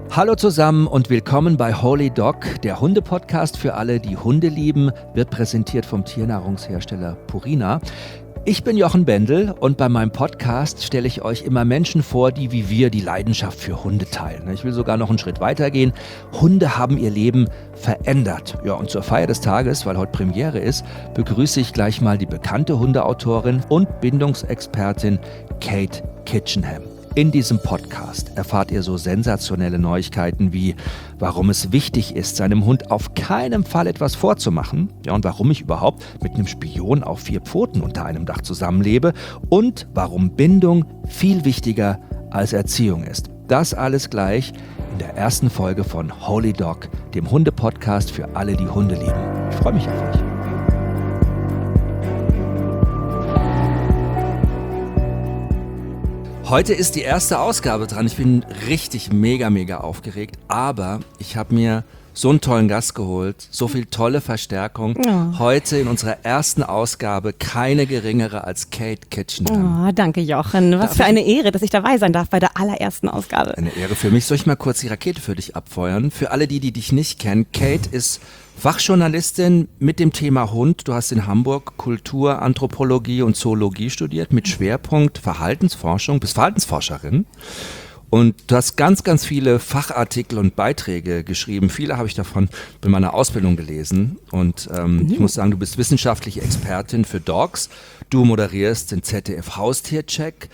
Hallo zusammen und willkommen bei Holy Dog, der Hunde-Podcast für alle, die Hunde lieben, wird präsentiert vom Tiernahrungshersteller Purina. Ich bin Jochen Bendel und bei meinem Podcast stelle ich euch immer Menschen vor, die wie wir die Leidenschaft für Hunde teilen. Ich will sogar noch einen Schritt weiter gehen. Hunde haben ihr Leben verändert. Ja, und zur Feier des Tages, weil heute Premiere ist, begrüße ich gleich mal die bekannte Hundeautorin und Bindungsexpertin Kate Kitchenham. In diesem Podcast erfahrt ihr so sensationelle Neuigkeiten wie, warum es wichtig ist, seinem Hund auf keinen Fall etwas vorzumachen, ja, und warum ich überhaupt mit einem Spion auf 4 Pfoten unter einem Dach zusammenlebe und warum Bindung viel wichtiger als Erziehung ist. Das alles gleich in der ersten Folge von Holy Dog, dem Hunde-Podcast für alle, die Hunde lieben. Ich freue mich auf euch. Heute ist die erste Ausgabe dran. Ich bin richtig mega aufgeregt, aber ich habe mir so einen tollen Gast geholt, so viel tolle Verstärkung. Oh. Heute in unserer ersten Ausgabe keine geringere als Kate Kitchenham. Oh, danke Jochen. Was für eine Ehre, dass ich dabei sein darf bei der allerersten Ausgabe. Eine Ehre für mich. Soll ich mal kurz die Rakete für dich abfeuern? Für alle, die dich nicht kennen, Kate ist Fachjournalistin mit dem Thema Hund. Du hast in Hamburg Kultur, Anthropologie und Zoologie studiert mit Schwerpunkt Verhaltensforschung, bist Verhaltensforscherin. Und du hast ganz viele Fachartikel und Beiträge geschrieben. Viele habe ich davon bei meiner Ausbildung gelesen. Und ich muss sagen, du bist wissenschaftliche Expertin für Dogs. Du moderierst den ZDF-Haustiercheck.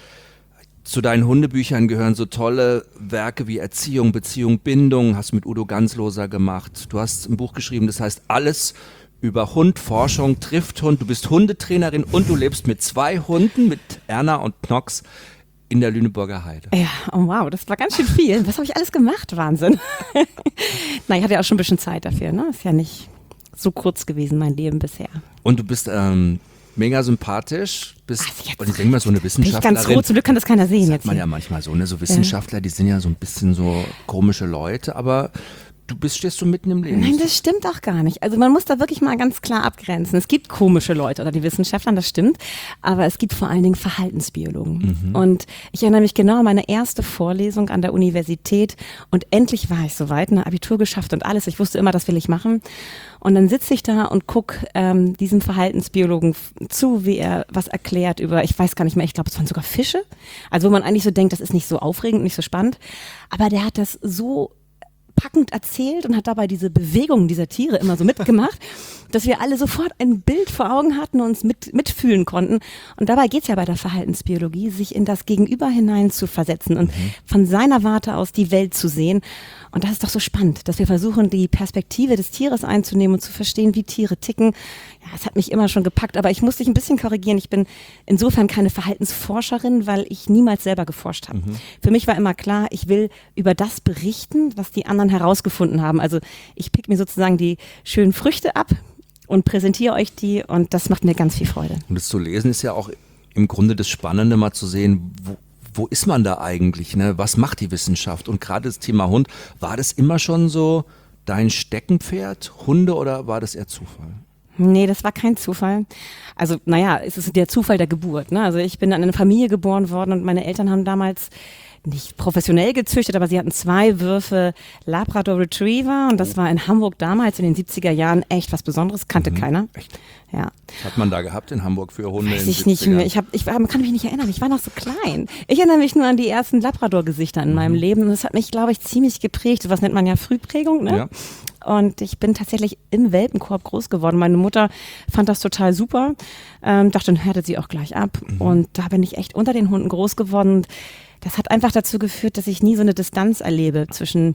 Zu deinen Hundebüchern gehören so tolle Werke wie Erziehung, Beziehung, Bindung, hast mit Udo Gansloser gemacht. Du hast ein Buch geschrieben, das heißt Alles über Hund, Forschung, trifft Hund. Du bist Hundetrainerin und du lebst mit 2 Hunden, mit Erna und Knox, in der Lüneburger Heide. Ja, oh wow, das war ganz schön viel. Was habe ich alles gemacht? Wahnsinn. Na, ich hatte ja auch schon ein bisschen Zeit dafür, ne? Ist ja nicht so kurz gewesen, mein Leben bisher. Und du bist mega sympathisch. Und ich denke mal, so eine Wissenschaftlerin. Bin ich ganz rot, zum Glück kann das keiner sehen. Sagt man ja manchmal so, ne? So Wissenschaftler, die sind ja so ein bisschen so komische Leute, aber stehst du mitten im Leben. Nein, das stimmt auch gar nicht. Also man muss da wirklich mal ganz klar abgrenzen. Es gibt komische Leute oder die Wissenschaftler, das stimmt, aber es gibt vor allen Dingen Verhaltensbiologen. Und ich erinnere mich genau an meine erste Vorlesung an der Universität und endlich war ich soweit, ein Abitur geschafft und alles. Ich wusste immer, das will ich machen. Und dann sitze ich da und gucke diesem Verhaltensbiologen zu, wie er was erklärt über, ich weiß gar nicht mehr, ich glaube, es waren sogar Fische. Also wo man eigentlich so denkt, das ist nicht so aufregend, nicht so spannend. Aber der hat das so packend erzählt und hat dabei diese Bewegungen dieser Tiere immer so mitgemacht, dass wir alle sofort ein Bild vor Augen hatten und uns mitfühlen konnten. Und dabei geht's ja bei der Verhaltensbiologie, sich in das Gegenüber hinein zu versetzen und von seiner Warte aus die Welt zu sehen. Und das ist doch so spannend, dass wir versuchen, die Perspektive des Tieres einzunehmen und zu verstehen, wie Tiere ticken. Ja, es hat mich immer schon gepackt, aber ich muss dich ein bisschen korrigieren. Ich bin insofern keine Verhaltensforscherin, weil ich niemals selber geforscht habe. Für mich war immer klar, ich will über das berichten, was die anderen herausgefunden haben. Also ich pick mir sozusagen die schönen Früchte ab und präsentiere euch die und das macht mir ganz viel Freude. Und das zu lesen ist ja auch im Grunde das Spannende, mal zu sehen, wo ist man da eigentlich, ne? Was macht die Wissenschaft? Und gerade das Thema Hund, war das immer schon so dein Steckenpferd, Hunde, oder war das eher Zufall? Nee, das war kein Zufall. Also, naja, es ist der Zufall der Geburt, ne? Also ich bin in eine Familie geboren worden und meine Eltern haben damals nicht professionell gezüchtet, aber sie hatten 2 Würfe Labrador Retriever und das war in Hamburg damals in den 70er Jahren echt was Besonderes, kannte keiner. Echt? Ja. Was hat man da gehabt in Hamburg für Hunde? Weiß ich nicht mehr. Man kann mich nicht erinnern, ich war noch so klein. Ich erinnere mich nur an die ersten Labrador-Gesichter in meinem Leben und das hat mich, glaube ich, ziemlich geprägt. Was nennt man ja Frühprägung, ne? Ja. Und ich bin tatsächlich im Welpenkorb groß geworden. Meine Mutter fand das total super, dachte, dann härtet sie auch gleich ab. Und da bin ich echt unter den Hunden groß geworden. Und das hat einfach dazu geführt, dass ich nie so eine Distanz erlebe zwischen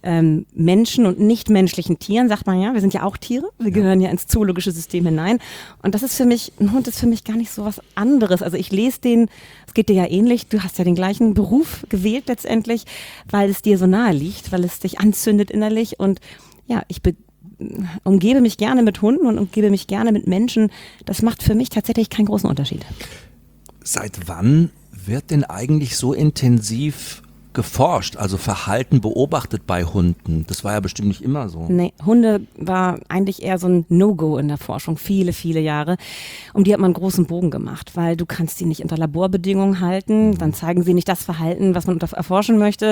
Menschen und nichtmenschlichen Tieren, sagt man ja. Wir sind ja auch Tiere, wir gehören ja ins zoologische System hinein. Und das ist für mich, ein Hund ist für mich gar nicht so was anderes. Also ich lese den, es geht dir ja ähnlich, du hast ja den gleichen Beruf gewählt letztendlich, weil es dir so nahe liegt, weil es dich anzündet innerlich. Und ja, ich umgebe mich gerne mit Hunden und umgebe mich gerne mit Menschen. Das macht für mich tatsächlich keinen großen Unterschied. Seit wann wird denn eigentlich so intensiv geforscht, also Verhalten beobachtet bei Hunden. Das war ja bestimmt nicht immer so. Nee, Hunde war eigentlich eher so ein No-Go in der Forschung, viele, viele Jahre. Um die hat man einen großen Bogen gemacht, weil du kannst die nicht unter Laborbedingungen halten, dann zeigen sie nicht das Verhalten, was man erforschen möchte.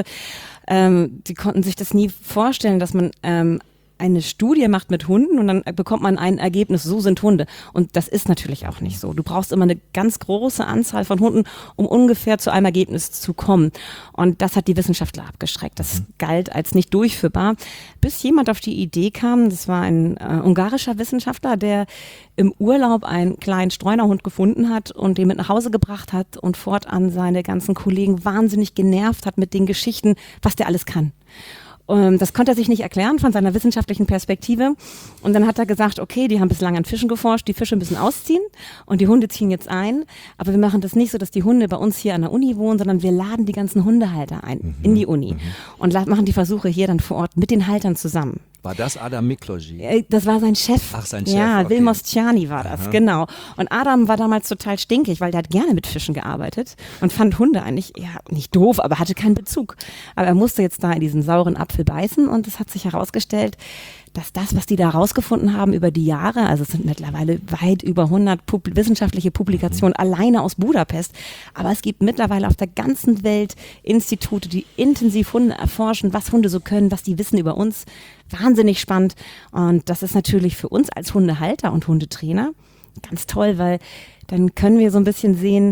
Die konnten sich das nie vorstellen, dass man eine Studie macht mit Hunden und dann bekommt man ein Ergebnis, so sind Hunde. Und das ist natürlich auch nicht so. Du brauchst immer eine ganz große Anzahl von Hunden, um ungefähr zu einem Ergebnis zu kommen. Und das hat die Wissenschaftler abgeschreckt. Das galt als nicht durchführbar, bis jemand auf die Idee kam, das war ein ungarischer Wissenschaftler, der im Urlaub einen kleinen Streunerhund gefunden hat und den mit nach Hause gebracht hat und fortan seine ganzen Kollegen wahnsinnig genervt hat mit den Geschichten, was der alles kann. Das konnte er sich nicht erklären von seiner wissenschaftlichen Perspektive. Und dann hat er gesagt, okay, die haben bislang an Fischen geforscht, die Fische müssen ausziehen und die Hunde ziehen jetzt ein. Aber wir machen das nicht so, dass die Hunde bei uns hier an der Uni wohnen, sondern wir laden die ganzen Hundehalter ein in die Uni und machen die Versuche hier dann vor Ort mit den Haltern zusammen. War das Adam Mikloji? Das war sein Chef. Ach, sein Chef. Ja, okay. Vilmos Tjani war das, genau. Und Adam war damals total stinkig, weil der hat gerne mit Fischen gearbeitet und fand Hunde eigentlich, ja, nicht doof, aber hatte keinen Bezug. Aber er musste jetzt da in diesen sauren Apfel beißen und es hat sich herausgestellt, dass das, was die da rausgefunden haben über die Jahre, also es sind mittlerweile weit über 100 wissenschaftliche Publikationen alleine aus Budapest, aber es gibt mittlerweile auf der ganzen Welt Institute, die intensiv Hunde erforschen, was Hunde so können, was die wissen über uns. Wahnsinnig spannend und das ist natürlich für uns als Hundehalter und Hundetrainer ganz toll, weil dann können wir so ein bisschen sehen,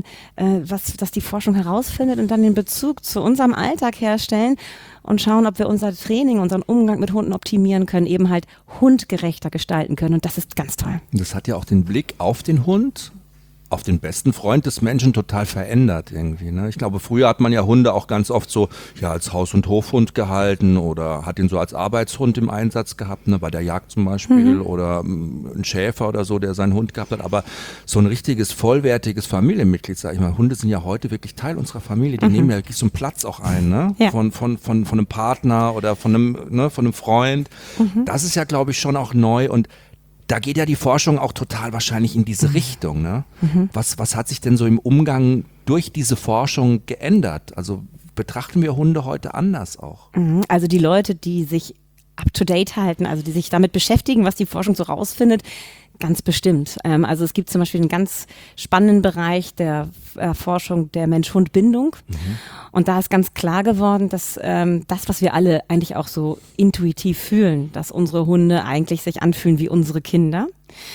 was die Forschung herausfindet und dann den Bezug zu unserem Alltag herstellen und schauen, ob wir unser Training, unseren Umgang mit Hunden optimieren können, eben halt hundgerechter gestalten können und das ist ganz toll. Das hat ja auch den Blick auf den Hund, auf den besten Freund des Menschen total verändert irgendwie. Ne? Ich glaube, früher hat man ja Hunde auch ganz oft so ja als Haus- und Hofhund gehalten oder hat ihn so als Arbeitshund im Einsatz gehabt, ne? Bei der Jagd zum Beispiel oder ein Schäfer oder so, der seinen Hund gehabt hat. Aber so ein richtiges, vollwertiges Familienmitglied, sag ich mal, Hunde sind ja heute wirklich Teil unserer Familie. Die nehmen ja wirklich so einen Platz auch ein, ne? Ja. Von einem Partner oder von einem Freund. Das ist ja, glaube ich, schon auch neu und da geht ja die Forschung auch total wahrscheinlich in diese Richtung. Ne? Was hat sich denn so im Umgang durch diese Forschung geändert? Also betrachten wir Hunde heute anders auch? Also die Leute, die sich up-to-date halten, also die sich damit beschäftigen, was die Forschung so rausfindet, ganz bestimmt. Also es gibt zum Beispiel einen ganz spannenden Bereich der Forschung der Mensch-Hund-Bindung. Und da ist ganz klar geworden, dass das, was wir alle eigentlich auch so intuitiv fühlen, dass unsere Hunde eigentlich sich anfühlen wie unsere Kinder,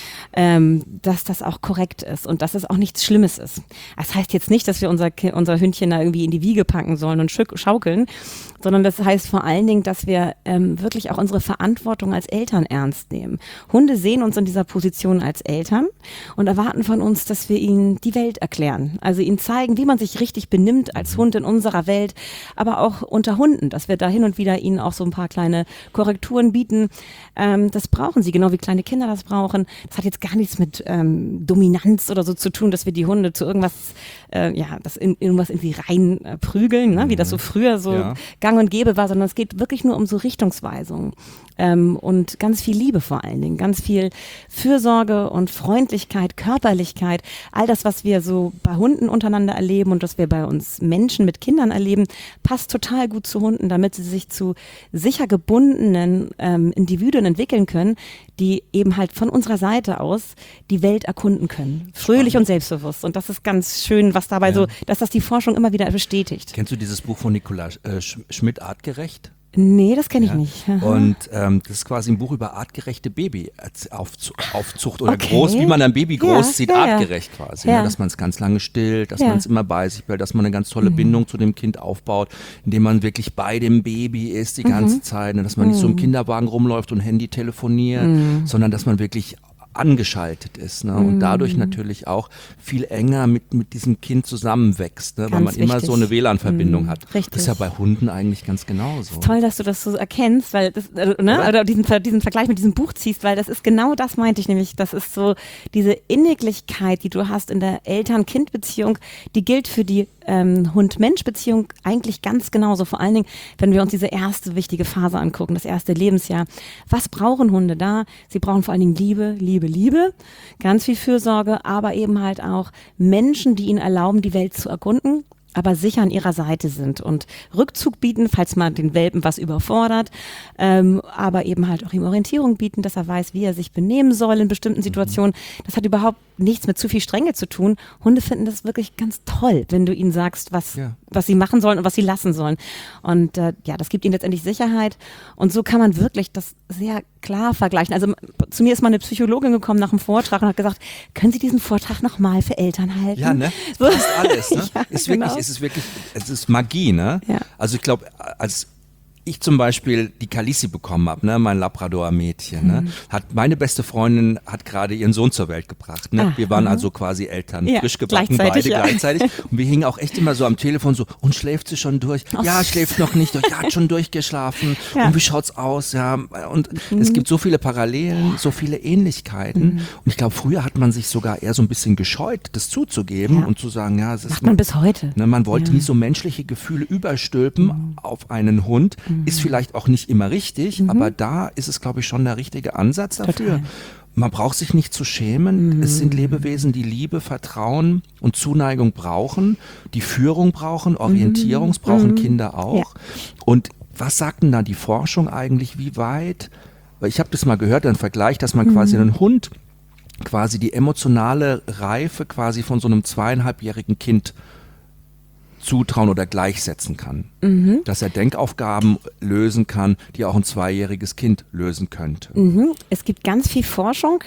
dass das auch korrekt ist und dass es auch nichts Schlimmes ist. Das heißt jetzt nicht, dass wir unser Hündchen da irgendwie in die Wiege packen sollen und schaukeln, sondern das heißt vor allen Dingen, dass wir wirklich auch unsere Verantwortung als Eltern ernst nehmen. Hunde sehen uns in dieser Position als Eltern und erwarten von uns, dass wir ihnen die Welt erklären. Also ihnen zeigen, wie man sich richtig benimmt als Hund in unserer Welt, aber auch unter Hunden, dass wir da hin und wieder ihnen auch so ein paar kleine Korrekturen bieten. Das brauchen sie, genau wie kleine Kinder das brauchen. Das hat jetzt gar nichts mit Dominanz oder so zu tun, dass wir die Hunde zu irgendwas, irgendwas in sie rein prügeln, ne? Wie das so früher so gang und gäbe war, sondern es geht wirklich nur um so Richtungsweisungen und ganz viel Liebe vor allen Dingen, ganz viel Fürsorge und Freundlichkeit, Körperlichkeit, all das, was wir so bei Hunden untereinander erleben und was wir bei uns Menschen mit Kindern erleben, passt total gut zu Hunden, damit sie sich zu sicher gebundenen Individuen entwickeln können, die eben halt von unserer Seite aus die Welt erkunden können. Fröhlich und selbstbewusst. Und das ist ganz schön, was dabei so, dass das die Forschung immer wieder bestätigt. Kennst du dieses Buch von Nikolaus Schmidt, Artgerecht? Nee, das kenne ich nicht. Und das ist quasi ein Buch über artgerechte Babyaufzucht oder groß, wie man ein Baby groß zieht, artgerecht quasi. Ne? Dass man es ganz lange stillt, dass man es immer bei sich behält, dass man eine ganz tolle Bindung zu dem Kind aufbaut, indem man wirklich bei dem Baby ist die ganze Zeit. Ne? Dass man nicht so im Kinderwagen rumläuft und Handy telefoniert, sondern dass man wirklich angeschaltet ist, ne? Und dadurch natürlich auch viel enger mit diesem Kind zusammenwächst, ne? Weil man immer so eine WLAN-Verbindung hat. Richtig. Das ist ja bei Hunden eigentlich ganz genauso. Toll, dass du das so erkennst, weil das, oder diesen Vergleich mit diesem Buch ziehst, weil das ist genau das, meinte ich nämlich, das ist so diese Inniglichkeit, die du hast in der Eltern-Kind-Beziehung, die gilt für die Hund-Mensch-Beziehung eigentlich ganz genauso. Vor allen Dingen, wenn wir uns diese erste wichtige Phase angucken, das erste Lebensjahr. Was brauchen Hunde da? Sie brauchen vor allen Dingen Liebe, Liebe, Liebe, ganz viel Fürsorge, aber eben halt auch Menschen, die ihnen erlauben, die Welt zu erkunden aber sicher an ihrer Seite sind und Rückzug bieten, falls man den Welpen was überfordert, aber eben halt auch ihm Orientierung bieten, dass er weiß, wie er sich benehmen soll in bestimmten Situationen. Das hat überhaupt nichts mit zu viel Strenge zu tun. Hunde finden das wirklich ganz toll, wenn du ihnen sagst, was sie machen sollen und was sie lassen sollen. Und das gibt ihnen letztendlich Sicherheit. Und so kann man wirklich das sehr klar vergleichen. Also zu mir ist mal eine Psychologin gekommen nach dem Vortrag und hat gesagt, können Sie diesen Vortrag nochmal für Eltern halten? Ja, ne? Das passt alles, ne? Ja, Es ist Magie, ne? Ja. Also ich glaube, als ich zum Beispiel die Kalisi bekommen habe, ne, mein Labrador-Mädchen, ne, hat meine beste Freundin hat gerade ihren Sohn zur Welt gebracht. Ne? Wir waren also quasi Eltern, frisch gebacken, beide gleichzeitig. Und wir hingen auch echt immer so am Telefon so, und schläft sie schon durch? Ja, schläft noch nicht durch, ja, hat schon durchgeschlafen. Ja. Und wie schaut's aus? Ja, und es gibt so viele Parallelen, so viele Ähnlichkeiten. Und ich glaube, früher hat man sich sogar eher so ein bisschen gescheut, das zuzugeben und zu sagen, ja, es ist. Macht man bis heute. Ne, man wollte nie so menschliche Gefühle überstülpen auf einen Hund. Ist vielleicht auch nicht immer richtig, aber da ist es, glaube ich, schon der richtige Ansatz dafür. Total. Man braucht sich nicht zu schämen. Es sind Lebewesen, die Liebe, Vertrauen und Zuneigung brauchen, die Führung brauchen, Orientierung brauchen Kinder auch. Ja. Und was sagt denn da die Forschung eigentlich, wie weit? Weil ich habe das mal gehört, einen Vergleich, dass man quasi einen Hund quasi die emotionale Reife quasi von so einem 2,5-jährigen Kind zutrauen oder gleichsetzen kann. Dass er Denkaufgaben lösen kann, die auch ein 2-jähriges Kind lösen könnte. Es gibt ganz viel Forschung,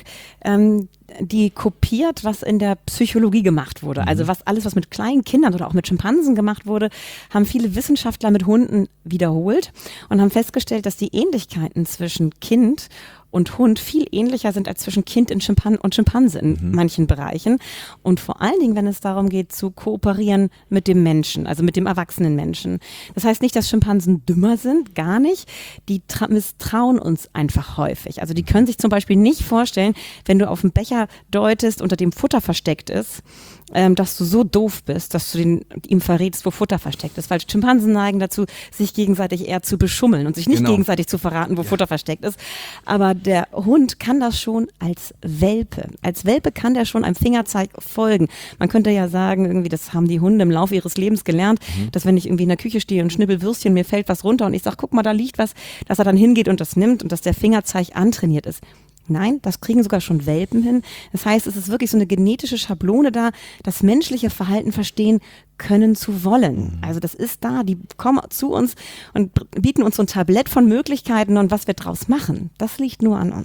die kopiert, was in der Psychologie gemacht wurde. Also alles, was mit kleinen Kindern oder auch mit Schimpansen gemacht wurde, haben viele Wissenschaftler mit Hunden wiederholt und haben festgestellt, dass die Ähnlichkeiten zwischen Kind und Hund viel ähnlicher sind als zwischen Kind und Schimpanse in manchen Bereichen. Und vor allen Dingen, wenn es darum geht, zu kooperieren mit dem Menschen, also mit dem erwachsenen Menschen. Das heißt nicht, dass Schimpansen dümmer sind, gar nicht. Die misstrauen uns einfach häufig. Also die können sich zum Beispiel nicht vorstellen, wenn du auf einen Becher deutest, unter dem Futter versteckt ist, dass du so doof bist, dass du ihm verrätst, wo Futter versteckt ist. Weil Schimpansen neigen dazu, sich gegenseitig eher zu beschummeln und sich nicht gegenseitig zu verraten, wo Futter versteckt ist. Aber der Hund kann das schon als Welpe. Als Welpe kann der schon einem Fingerzeig folgen. Man könnte ja sagen, irgendwie, das haben die Hunde im Laufe ihres Lebens gelernt, dass wenn ich irgendwie in der Küche stehe und schnibbel Würstchen, mir fällt was runter und ich sage, guck mal, da liegt was, dass er dann hingeht und das nimmt und dass der Fingerzeig antrainiert ist. Nein, das kriegen sogar schon Welpen hin. Das heißt, es ist wirklich so eine genetische Schablone da, das menschliche Verhalten verstehen können zu wollen. Also das ist da, die kommen zu uns und bieten uns so ein Tablett von Möglichkeiten und was wir draus machen, das liegt nur an uns.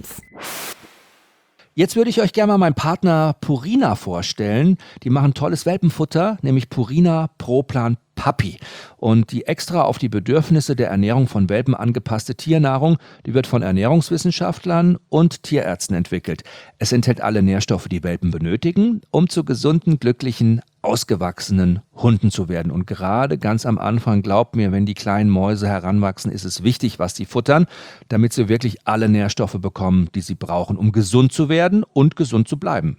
Jetzt würde ich euch gerne mal meinen Partner Purina vorstellen. Die machen tolles Welpenfutter, nämlich Purina Pro Plan Puppy. Und die extra auf die Bedürfnisse der Ernährung von Welpen angepasste Tiernahrung, die wird von Ernährungswissenschaftlern und Tierärzten entwickelt. Es enthält alle Nährstoffe, die Welpen benötigen, um zu gesunden, glücklichen, ausgewachsenen Hunden zu werden. Und gerade ganz am Anfang, glaubt mir, wenn die kleinen Mäuse heranwachsen, ist es wichtig, was sie futtern, damit sie wirklich alle Nährstoffe bekommen, die sie brauchen, um gesund zu werden und gesund zu bleiben.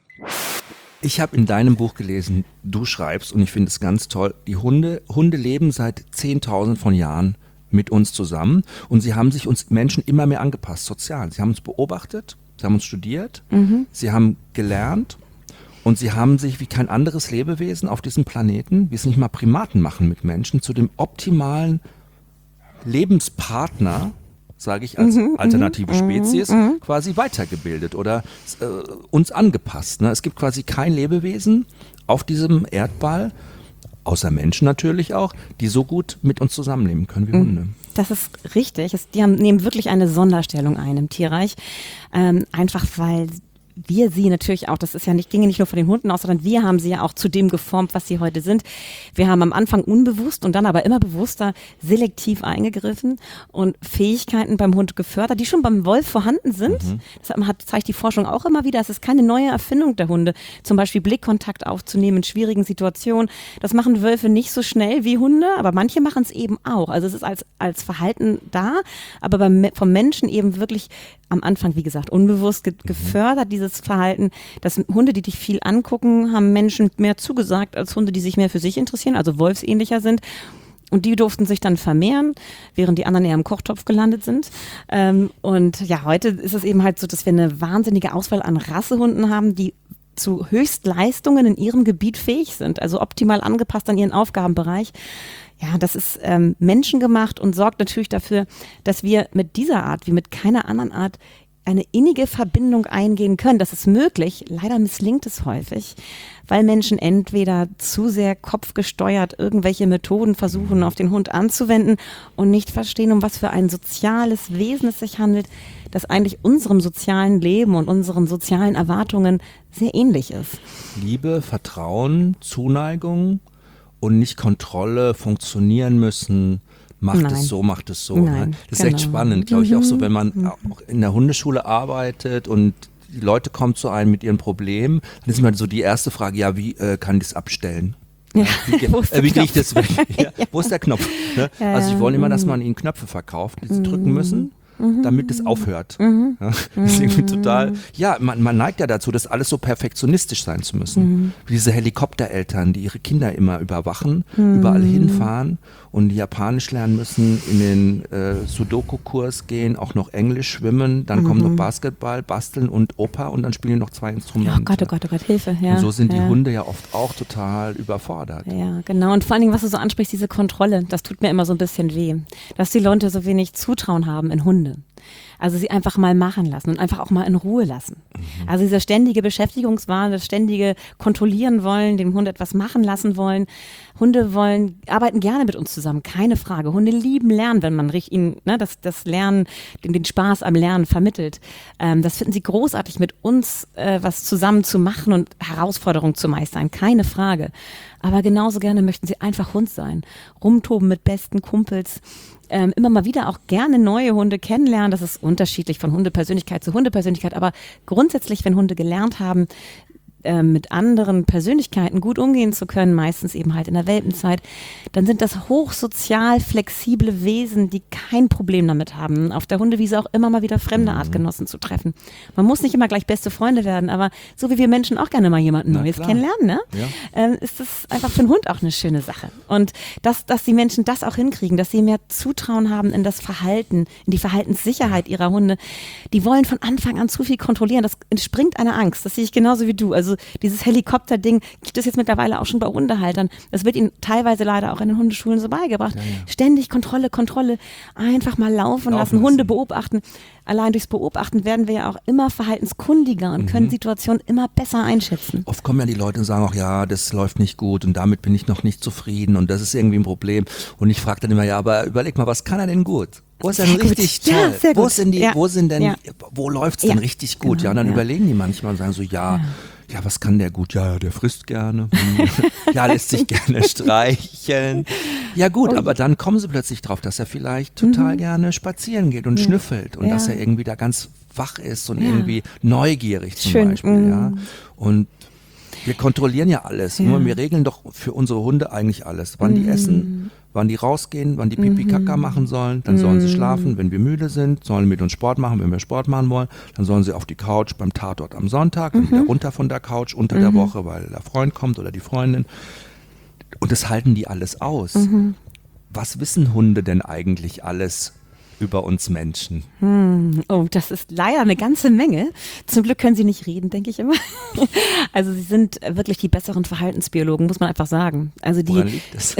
Ich habe in deinem Buch gelesen, du schreibst, und ich finde es ganz toll, die Hunde leben seit 10.000 von Jahren mit uns zusammen und sie haben sich uns Menschen immer mehr angepasst, sozial. Sie haben uns beobachtet, sie haben uns studiert, sie haben gelernt und sie haben sich wie kein anderes Lebewesen auf diesem Planeten, wie es nicht mal Primaten machen mit Menschen, zu dem optimalen Lebenspartner, sage ich als alternative Spezies, quasi weitergebildet oder uns angepasst. Ne? Es gibt quasi kein Lebewesen auf diesem Erdball, außer Menschen natürlich auch, die so gut mit uns zusammenleben können wie Hunde. Das ist richtig. Die nehmen wirklich eine Sonderstellung ein im Tierreich. Einfach weil wir sie natürlich auch, das ist ja ginge nicht nur von den Hunden aus, sondern wir haben sie ja auch zu dem geformt, was sie heute sind. Wir haben am Anfang unbewusst und dann aber immer bewusster selektiv eingegriffen und Fähigkeiten beim Hund gefördert, die schon beim Wolf vorhanden sind. Deshalb zeigt die Forschung auch immer wieder, es ist keine neue Erfindung der Hunde. Zum Beispiel Blickkontakt aufzunehmen in schwierigen Situationen. Das machen Wölfe nicht so schnell wie Hunde, aber manche machen es eben auch. Also es ist als Verhalten da, aber vom Menschen eben wirklich am Anfang, wie gesagt, unbewusst gefördert, dieses Verhalten, dass Hunde, die dich viel angucken, haben Menschen mehr zugesagt als Hunde, die sich mehr für sich interessieren, also wolfsähnlicher sind. Und die durften sich dann vermehren, während die anderen eher im Kochtopf gelandet sind. Und ja, heute ist es eben halt so, dass wir eine wahnsinnige Auswahl an Rassehunden haben, die zu Höchstleistungen in ihrem Gebiet fähig sind, also optimal angepasst an ihren Aufgabenbereich. Ja, das ist menschengemacht und sorgt natürlich dafür, dass wir mit dieser Art, wie mit keiner anderen Art, eine innige Verbindung eingehen können. Das ist möglich. Leider misslingt es häufig, weil Menschen entweder zu sehr kopfgesteuert irgendwelche Methoden versuchen, auf den Hund anzuwenden und nicht verstehen, um was für ein soziales Wesen es sich handelt, das eigentlich unserem sozialen Leben und unseren sozialen Erwartungen sehr ähnlich ist. Liebe, Vertrauen, Zuneigung und nicht Kontrolle, funktionieren müssen. Macht es so. Nein, Ne? Das ist echt spannend, glaube ich, auch so, wenn man auch in der Hundeschule arbeitet und die Leute kommen zu einem mit ihren Problemen, dann ist immer so die erste Frage, ja, wie kann ich das abstellen? Ja, wie kriege ich das weg? Ja, wo ist der Knopf? Ne? Also ich wollte immer, dass man ihnen Knöpfe verkauft, die sie drücken müssen, damit es aufhört. Ja, das ist irgendwie total, ja, man neigt ja dazu, das alles so perfektionistisch sein zu müssen. Wie diese Helikoptereltern, die ihre Kinder immer überwachen, überall hinfahren und die Japanisch lernen müssen, in den Sudoku-Kurs gehen, auch noch Englisch schwimmen, dann kommt noch Basketball, basteln und Oper und dann spielen die noch 2 Instrumente. Oh Gott, Hilfe. Ja, und so sind die Hunde ja oft auch total überfordert. Ja, genau. Und vor allen Dingen, was du so ansprichst, diese Kontrolle, das tut mir immer so ein bisschen weh, dass die Leute so wenig Zutrauen haben in Hunde. Also sie einfach mal machen lassen und einfach auch mal in Ruhe lassen. Also dieser ständige Beschäftigungswahn, das ständige Kontrollieren wollen, dem Hund etwas machen lassen wollen. Hunde arbeiten gerne mit uns zusammen, keine Frage. Hunde lieben Lernen, wenn man ihnen das Lernen, den Spaß am Lernen vermittelt. Das finden sie großartig, mit uns was zusammen zu machen und Herausforderungen zu meistern, keine Frage. Aber genauso gerne möchten sie einfach Hund sein, rumtoben mit besten Kumpels. Immer mal wieder auch gerne neue Hunde kennenlernen. Das ist unterschiedlich von Hundepersönlichkeit zu Hundepersönlichkeit. Aber grundsätzlich, wenn Hunde gelernt haben, mit anderen Persönlichkeiten gut umgehen zu können, meistens eben halt in der Welpenzeit, dann sind das hochsozial flexible Wesen, die kein Problem damit haben, auf der Hundewiese auch immer mal wieder fremde Artgenossen zu treffen. Man muss nicht immer gleich beste Freunde werden, aber so wie wir Menschen auch gerne mal jemanden Neues kennenlernen, ne? Ist das einfach für den Hund auch eine schöne Sache. Und dass die Menschen das auch hinkriegen, dass sie mehr Zutrauen haben in das Verhalten, in die Verhaltenssicherheit ihrer Hunde. Die wollen von Anfang an zu viel kontrollieren. Das entspringt einer Angst. Das sehe ich genauso wie du. Also dieses Helikopter-Ding gibt es jetzt mittlerweile auch schon bei Hundehaltern. Das wird ihnen teilweise leider auch in den Hundeschulen so beigebracht. Ja. Ständig Kontrolle, einfach mal laufen lassen, Hunde beobachten. Allein durchs Beobachten werden wir ja auch immer verhaltenskundiger und können Situationen immer besser einschätzen. Oft kommen ja die Leute und sagen auch, ja, das läuft nicht gut und damit bin ich noch nicht zufrieden und das ist irgendwie ein Problem. Und ich frage dann immer, ja, aber überleg mal, was kann er denn gut? Wo ist er denn richtig toll? Ja, wo läuft's denn richtig gut? Genau, ja, und dann überlegen die manchmal und sagen so, ja, was kann der gut? Ja, der frisst gerne. Ja, lässt sich gerne streicheln. Ja gut, aber dann kommen sie plötzlich drauf, dass er vielleicht total gerne spazieren geht und schnüffelt und dass er irgendwie da ganz wach ist und irgendwie neugierig zum Beispiel. Ja. Und wir kontrollieren ja alles. Nur wir regeln doch für unsere Hunde eigentlich alles. Wann die essen, wann die rausgehen, wann die Pipi Kaka machen sollen, dann sollen sie schlafen, wenn wir müde sind, sollen mit uns Sport machen, wenn wir Sport machen wollen, dann sollen sie auf die Couch beim Tatort am Sonntag, dann wieder runter von der Couch unter der Woche, weil der Freund kommt oder die Freundin. Und das halten die alles aus. Was wissen Hunde denn eigentlich alles über uns Menschen? Oh, das ist leider eine ganze Menge. Zum Glück können sie nicht reden, denke ich immer. Also sie sind wirklich die besseren Verhaltensbiologen, muss man einfach sagen. Also Woran liegt das?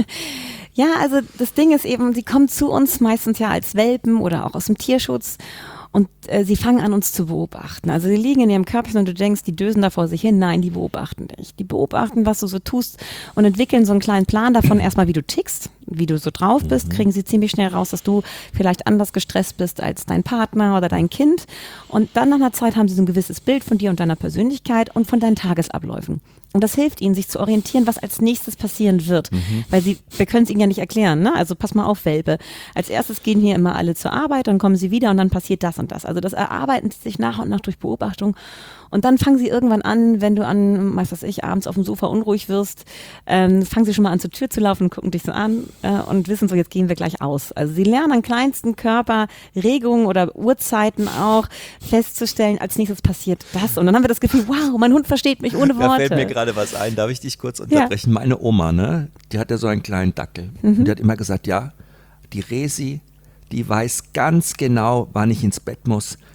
Ja, also das Ding ist eben, sie kommen zu uns meistens ja als Welpen oder auch aus dem Tierschutz und sie fangen an, uns zu beobachten. Also sie liegen in ihrem Körbchen und du denkst, die dösen da vor sich hin. Nein, die beobachten dich. Die beobachten, was du so tust und entwickeln so einen kleinen Plan davon, erstmal wie du tickst, wie du so drauf bist, kriegen sie ziemlich schnell raus, dass du vielleicht anders gestresst bist als dein Partner oder dein Kind. Und dann nach einer Zeit haben sie so ein gewisses Bild von dir und deiner Persönlichkeit und von deinen Tagesabläufen. Und das hilft ihnen, sich zu orientieren, was als nächstes passieren wird. Weil wir können es ihnen ja nicht erklären, ne? Also pass mal auf, Welpe. Als erstes gehen hier immer alle zur Arbeit, dann kommen sie wieder und dann passiert das und das. Also das erarbeiten sie sich nach und nach durch Beobachtung. Und dann fangen sie irgendwann an, wenn du abends auf dem Sofa unruhig wirst, fangen sie schon mal an, zur Tür zu laufen und gucken dich so an und wissen so, jetzt gehen wir gleich aus. Also sie lernen an kleinsten Körperregungen oder Uhrzeiten auch festzustellen, als nächstes passiert das. Und dann haben wir das Gefühl, wow, mein Hund versteht mich ohne Worte. Da fällt mir gerade was ein, darf ich dich kurz unterbrechen? Ja. Meine Oma, ne, die hat ja so einen kleinen Dackel. Und die hat immer gesagt, ja, die Resi, die weiß ganz genau, wann ich ins Bett muss.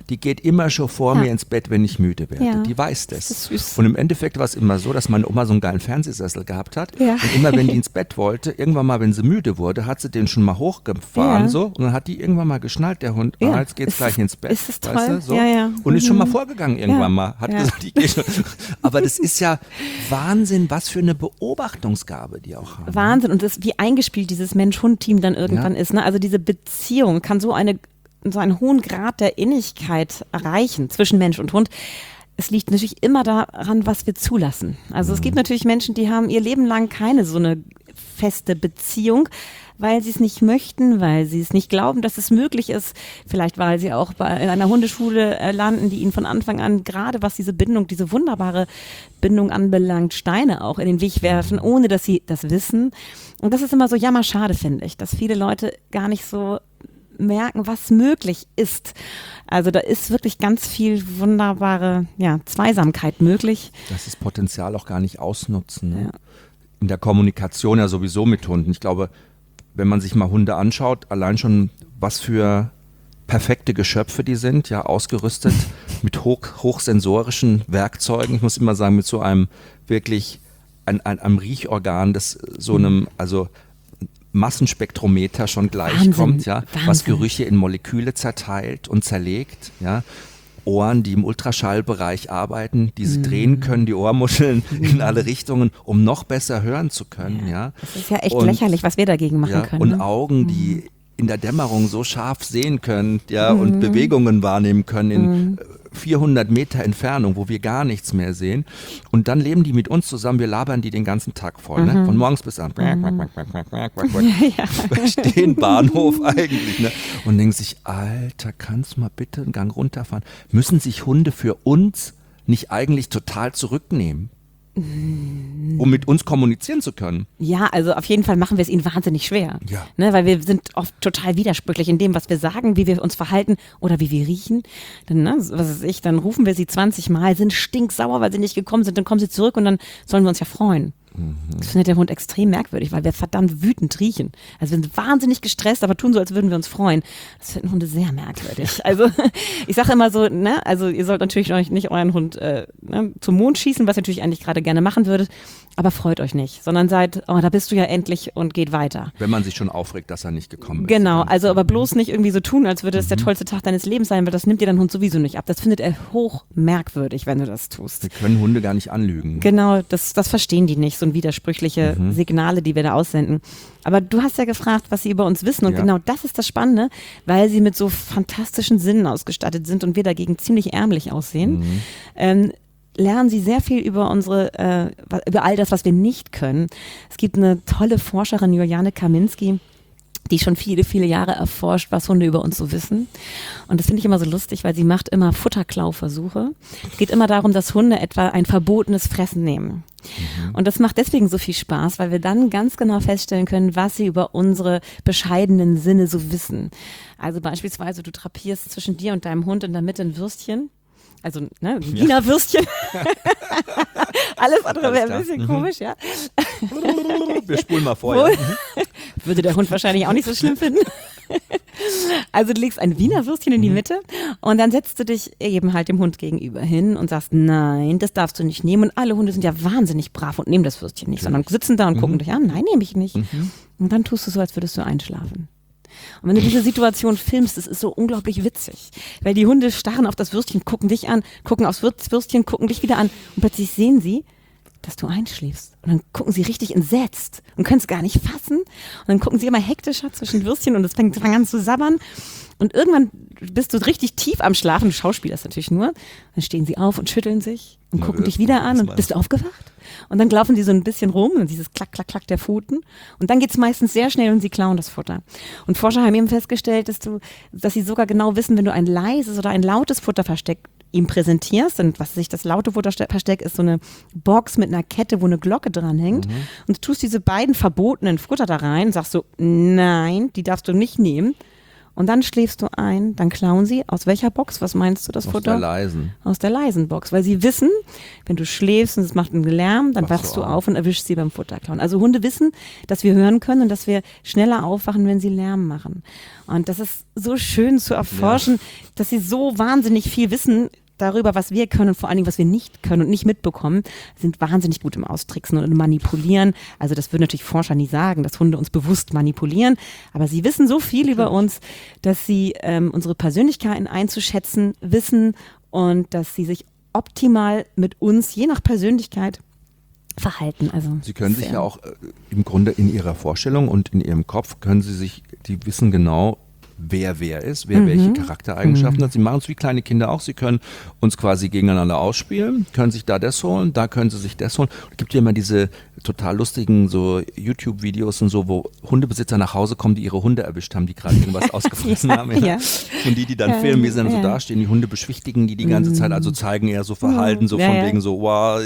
die geht immer schon vor mir ins Bett, wenn ich müde werde. Ja. Die weiß das. Das ist süß. Und im Endeffekt war es immer so, dass meine Oma so einen geilen Fernsehsessel gehabt hat. Ja. Und immer, wenn die ins Bett wollte, irgendwann mal, wenn sie müde wurde, hat sie den schon mal hochgefahren so. Und dann hat die irgendwann mal geschnallt, der Hund, jetzt geht's gleich ins Bett. Ist das toll? Weißt du, so. Ja. Und ist schon mal vorgegangen irgendwann mal. Hat Ja. gesagt, ich gehe schon. Aber das ist ja Wahnsinn, was für eine Beobachtungsgabe die auch haben. Wahnsinn. Und das, wie eingespielt dieses Mensch-Hund-Team dann irgendwann ist. Ne? Also diese Beziehung kann so einen hohen Grad der Innigkeit erreichen zwischen Mensch und Hund. Es liegt natürlich immer daran, was wir zulassen. Also es gibt natürlich Menschen, die haben ihr Leben lang keine so eine feste Beziehung, weil sie es nicht möchten, weil sie es nicht glauben, dass es möglich ist. Vielleicht, weil sie auch in einer Hundeschule landen, die ihnen von Anfang an, gerade was diese Bindung, diese wunderbare Bindung anbelangt, Steine auch in den Weg werfen, ohne dass sie das wissen. Und das ist immer so jammerschade, finde ich, dass viele Leute gar nicht so merken, was möglich ist. Also da ist wirklich ganz viel wunderbare Zweisamkeit möglich. Das ist Potenzial auch gar nicht ausnutzen. Ne? Ja. In der Kommunikation ja sowieso mit Hunden. Ich glaube, wenn man sich mal Hunde anschaut, allein schon was für perfekte Geschöpfe die sind, ja ausgerüstet mit hochsensorischen Werkzeugen. Ich muss immer sagen, mit so einem wirklich einem Riechorgan, das so einem, also Massenspektrometer schon gleich kommt, ja, was Gerüche in Moleküle zerteilt und zerlegt, ja. Ohren, die im Ultraschallbereich arbeiten, die sie drehen können, die Ohrmuscheln in alle Richtungen, um noch besser hören zu können. Ja. Das ist ja echt lächerlich, was wir dagegen machen können. Und Augen, die in der Dämmerung so scharf sehen können, und Bewegungen wahrnehmen können in 400 Meter Entfernung, wo wir gar nichts mehr sehen. Und dann leben die mit uns zusammen, wir labern die den ganzen Tag voll, ne? Von morgens bis abends. Stehen Bahnhof eigentlich. Ne? Und denken sich, Alter, kannst du mal bitte einen Gang runterfahren? Müssen sich Hunde für uns nicht eigentlich total zurücknehmen? Um mit uns kommunizieren zu können. Ja, also auf jeden Fall machen wir es ihnen wahnsinnig schwer. Ja. Ne, weil wir sind oft total widersprüchlich in dem, was wir sagen, wie wir uns verhalten oder wie wir riechen. Dann, dann rufen wir sie 20 Mal, sind stinksauer, weil sie nicht gekommen sind, dann kommen sie zurück und dann sollen wir uns ja freuen. Das findet der Hund extrem merkwürdig, weil wir verdammt wütend riechen. Also wir sind wahnsinnig gestresst, aber tun so, als würden wir uns freuen. Das finden Hunde sehr merkwürdig. Also ich sage immer so, also ihr sollt natürlich nicht euren Hund zum Mond schießen, was ihr natürlich eigentlich gerade gerne machen würdet, aber freut euch nicht, sondern seid, da bist du ja endlich und geht weiter. Wenn man sich schon aufregt, dass er nicht gekommen ist. Genau, also aber bloß nicht irgendwie so tun, als würde es der tollste Tag deines Lebens sein, weil das nimmt dir dein Hund sowieso nicht ab. Das findet er hoch merkwürdig, wenn du das tust. Wir können Hunde gar nicht anlügen. Genau, das verstehen die nicht, so ein widersprüchliche Signale, die wir da aussenden. Aber du hast ja gefragt, was sie über uns wissen und genau das ist das Spannende, weil sie mit so fantastischen Sinnen ausgestattet sind und wir dagegen ziemlich ärmlich aussehen. Lernen sie sehr viel über über all das, was wir nicht können. Es gibt eine tolle Forscherin, Juliane Kaminski, die schon viele, viele Jahre erforscht, was Hunde über uns so wissen. Und das finde ich immer so lustig, weil sie macht immer Futterklau-Versuche. Es geht immer darum, dass Hunde etwa ein verbotenes Fressen nehmen. Und das macht deswegen so viel Spaß, weil wir dann ganz genau feststellen können, was sie über unsere bescheidenen Sinne so wissen. Also beispielsweise, du drapierst zwischen dir und deinem Hund in der Mitte ein Würstchen. Also, ein Wiener Würstchen. Alles andere wäre ein bisschen komisch, ja. Wir spulen mal vor. Ja. Würde der Hund wahrscheinlich auch nicht so schlimm finden. Also du legst ein Wiener Würstchen in die Mitte und dann setzt du dich eben halt dem Hund gegenüber hin und sagst, nein, das darfst du nicht nehmen. Und alle Hunde sind ja wahnsinnig brav und nehmen das Würstchen nicht, sondern sitzen da und gucken dich an. Nein, nehme ich nicht. Und dann tust du so, als würdest du einschlafen. Und wenn du diese Situation filmst, das ist so unglaublich witzig, weil die Hunde starren auf das Würstchen, gucken dich an, gucken aufs Würstchen, gucken dich wieder an und plötzlich sehen sie, dass du einschläfst. Und dann gucken sie richtig entsetzt und können es gar nicht fassen. Und dann gucken sie immer hektischer zwischen Würstchen und es fängt an zu sabbern. Und irgendwann bist du richtig tief am Schlafen, du schauspielerst natürlich nur. Dann stehen sie auf und schütteln sich und gucken dich wieder an und bist du aufgewacht? Und dann laufen sie so ein bisschen rum und dieses Klack, Klack, Klack der Pfoten. Und dann geht es meistens sehr schnell und sie klauen das Futter. Und Forscher haben eben festgestellt, dass sie sogar genau wissen, wenn du ein leises oder ein lautes Futterversteck ihm präsentierst, und das laute Futterversteck ist so eine Box mit einer Kette, wo eine Glocke dran hängt, und du tust diese beiden verbotenen Futter da rein und sagst so, nein, die darfst du nicht nehmen. Und dann schläfst du ein, dann klauen sie. Aus welcher Box? Was meinst du, das Futter? Aus der leisen. Aus der leisen Box. Weil sie wissen, wenn du schläfst und es macht einen Lärm, dann wachst du auf und erwischst sie beim Futterklauen. Also Hunde wissen, dass wir hören können und dass wir schneller aufwachen, wenn sie Lärm machen. Und das ist so schön zu erforschen, dass sie so wahnsinnig viel wissen darüber, was wir können und vor allen Dingen, was wir nicht können und nicht mitbekommen, sind wahnsinnig gut im Austricksen und im Manipulieren. Also das würden natürlich Forscher nie sagen, dass Hunde uns bewusst manipulieren, aber sie wissen so viel über uns, dass sie unsere Persönlichkeiten einzuschätzen wissen und dass sie sich optimal mit uns, je nach Persönlichkeit, verhalten. Also Sie können sich ja auch im Grunde in Ihrer Vorstellung und in Ihrem Kopf die wissen genau, wer ist, wer welche Charaktereigenschaften hat. Sie machen es wie kleine Kinder auch. Sie können uns quasi gegeneinander ausspielen, können sich da das holen, da können sie sich das holen. Es gibt ja immer diese total lustigen so YouTube-Videos und so, wo Hundebesitzer nach Hause kommen, die ihre Hunde erwischt haben, die gerade irgendwas ausgefressen haben. Ja. Und die dann filmen, wie sie dann so dastehen, die Hunde beschwichtigen die ganze Zeit, also zeigen eher so Verhalten, so von wegen so, wow,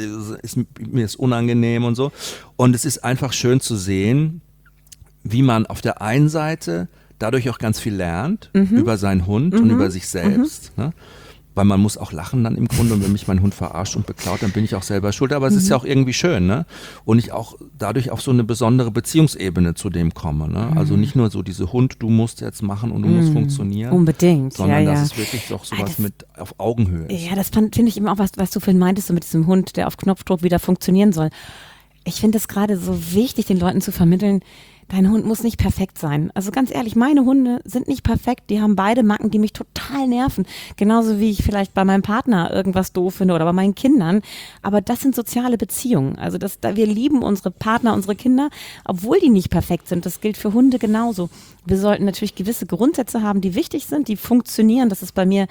mir ist unangenehm und so. Und es ist einfach schön zu sehen, wie man auf der einen Seite dadurch auch ganz viel lernt über seinen Hund und über sich selbst. Ne? Weil man muss auch lachen dann im Grunde und wenn mich mein Hund verarscht und beklaut, dann bin ich auch selber schuld. Aber es ist ja auch irgendwie schön, ne? Und ich auch dadurch auf so eine besondere Beziehungsebene zu dem komme. Ne? Also nicht nur so diese Hund, du musst jetzt machen und du musst funktionieren. Unbedingt. Sondern dass es wirklich doch sowas mit auf Augenhöhe ist. Ja, das finde ich immer auch, was du vorhin meintest, so mit diesem Hund, der auf Knopfdruck wieder funktionieren soll. Ich finde es gerade so wichtig, den Leuten zu vermitteln, dein Hund muss nicht perfekt sein. Also ganz ehrlich, meine Hunde sind nicht perfekt. Die haben beide Macken, die mich total nerven. Genauso wie ich vielleicht bei meinem Partner irgendwas doof finde oder bei meinen Kindern. Aber das sind soziale Beziehungen. Also wir lieben unsere Partner, unsere Kinder, obwohl die nicht perfekt sind. Das gilt für Hunde genauso. Wir sollten natürlich gewisse Grundsätze haben, die wichtig sind, die funktionieren. Das ist bei mir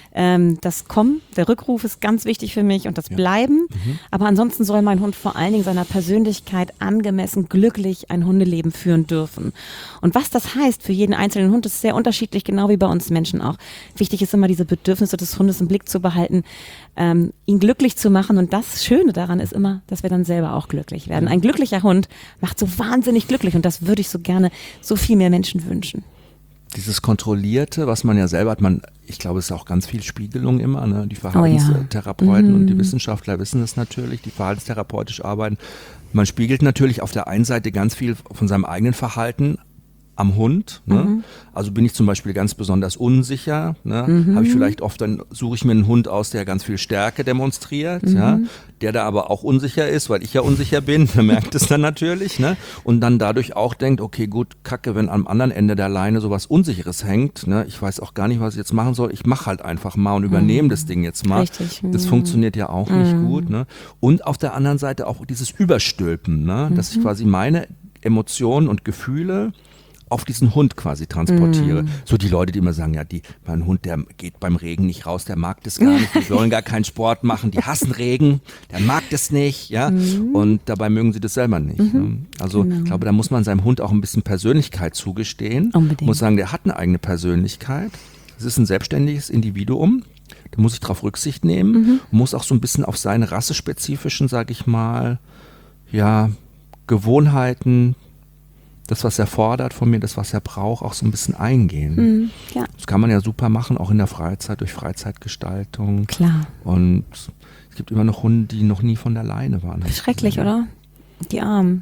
das Kommen, der Rückruf ist ganz wichtig für mich und das Bleiben. Aber ansonsten soll mein Hund vor allen Dingen seiner Persönlichkeit angemessen glücklich ein Hundeleben führen dürfen. Und was das heißt für jeden einzelnen Hund, ist sehr unterschiedlich, genau wie bei uns Menschen auch. Wichtig ist immer, diese Bedürfnisse des Hundes im Blick zu behalten, ihn glücklich zu machen. Und das Schöne daran ist immer, dass wir dann selber auch glücklich werden. Ein glücklicher Hund macht so wahnsinnig glücklich und das würde ich so gerne so viel mehr Menschen wünschen. Dieses Kontrollierte, was man ja selber hat, ich glaube, es ist auch ganz viel Spiegelung immer, ne? Die Verhaltenstherapeuten und die Wissenschaftler wissen das natürlich, die verhaltenstherapeutisch arbeiten. Man spiegelt natürlich auf der einen Seite ganz viel von seinem eigenen Verhalten am Hund. Ne? Also bin ich zum Beispiel ganz besonders unsicher. Ne? Habe ich vielleicht oft, dann suche ich mir einen Hund aus, der ganz viel Stärke demonstriert, ja? Der da aber auch unsicher ist, weil ich ja unsicher bin. Der merkt es dann natürlich. Ne? Und dann dadurch auch denkt, okay, gut, Kacke, wenn am anderen Ende der Leine sowas Unsicheres hängt, ne? Ich weiß auch gar nicht, was ich jetzt machen soll. Ich mache halt einfach mal und übernehme das Ding jetzt mal. Richtig. Das funktioniert ja auch nicht gut. Ne? Und auf der anderen Seite auch dieses Überstülpen, ne? Dass ich quasi meine Emotionen und Gefühle auf diesen Hund quasi transportiere. So die Leute, die immer sagen, ja, mein Hund, der geht beim Regen nicht raus, der mag das gar nicht, die wollen gar keinen Sport machen, die hassen Regen, der mag das nicht, ja, und dabei mögen sie das selber nicht. Ne? Also ich glaube, da muss man seinem Hund auch ein bisschen Persönlichkeit zugestehen. Unbedingt. Muss sagen, der hat eine eigene Persönlichkeit, es ist ein selbstständiges Individuum, da muss ich darauf Rücksicht nehmen, muss auch so ein bisschen auf seine rassespezifischen, sage ich mal, ja, Gewohnheiten, das, was er fordert von mir, das, was er braucht, auch so ein bisschen eingehen. Ja. Das kann man ja super machen, auch in der Freizeit, durch Freizeitgestaltung. Klar. Und es gibt immer noch Hunde, die noch nie von der Leine waren. Schrecklich, oder? Die Armen.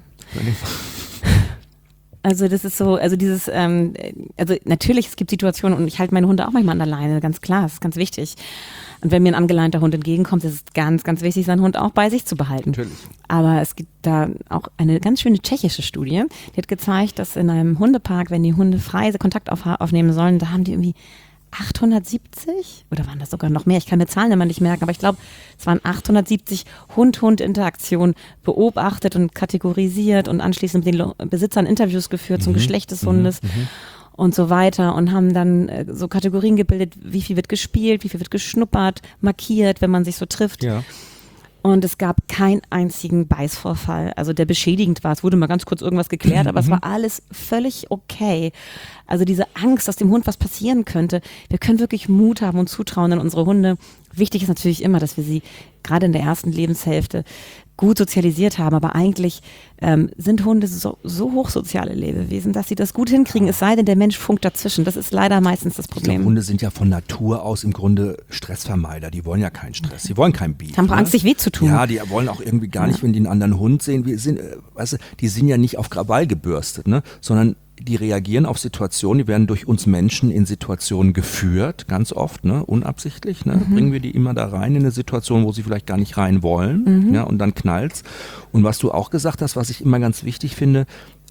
Also das ist so, also dieses, also natürlich, es gibt Situationen und ich halte meine Hunde auch manchmal an der Leine, ganz klar, das ist ganz wichtig. Und wenn mir ein angeleinter Hund entgegenkommt, ist es ganz, ganz wichtig, seinen Hund auch bei sich zu behalten. Natürlich. Aber es gibt da auch eine ganz schöne tschechische Studie, die hat gezeigt, dass in einem Hundepark, wenn die Hunde frei Kontakt aufnehmen sollen, da haben die irgendwie 870 oder waren das sogar noch mehr? Ich kann mir Zahlen immer nicht merken, aber ich glaube, es waren 870 Hund-Hund-Interaktionen beobachtet und kategorisiert und anschließend mit den Besitzern Interviews geführt zum Geschlecht des Hundes und so weiter und haben dann so Kategorien gebildet, wie viel wird gespielt, wie viel wird geschnuppert, markiert, wenn man sich so trifft. Ja. Und es gab keinen einzigen Beißvorfall, also der beschädigend war. Es wurde mal ganz kurz irgendwas geklärt, aber es war alles völlig okay. Also diese Angst, dass dem Hund was passieren könnte. Wir können wirklich Mut haben und Zutrauen in unsere Hunde. Wichtig ist natürlich immer, dass wir sie gerade in der ersten Lebenshälfte gut sozialisiert haben, aber eigentlich sind Hunde so hochsoziale Lebewesen, dass sie das gut hinkriegen, es sei denn, der Mensch funkt dazwischen. Das ist leider meistens das Problem. Ich glaube, Hunde sind ja von Natur aus im Grunde Stressvermeider. Die wollen ja keinen Stress, die wollen kein Beef. Haben Angst, sich weh zu tun. Ja, die wollen auch irgendwie gar nicht, wenn die einen anderen Hund sehen, weißt du, die sind ja nicht auf Krawall gebürstet, ne? Sondern die reagieren auf Situationen, die werden durch uns Menschen in Situationen geführt, ganz oft, ne, unabsichtlich, ne, bringen wir die immer da rein in eine Situation, wo sie vielleicht gar nicht rein wollen, ja, und dann knallt's. Und was du auch gesagt hast, was ich immer ganz wichtig finde,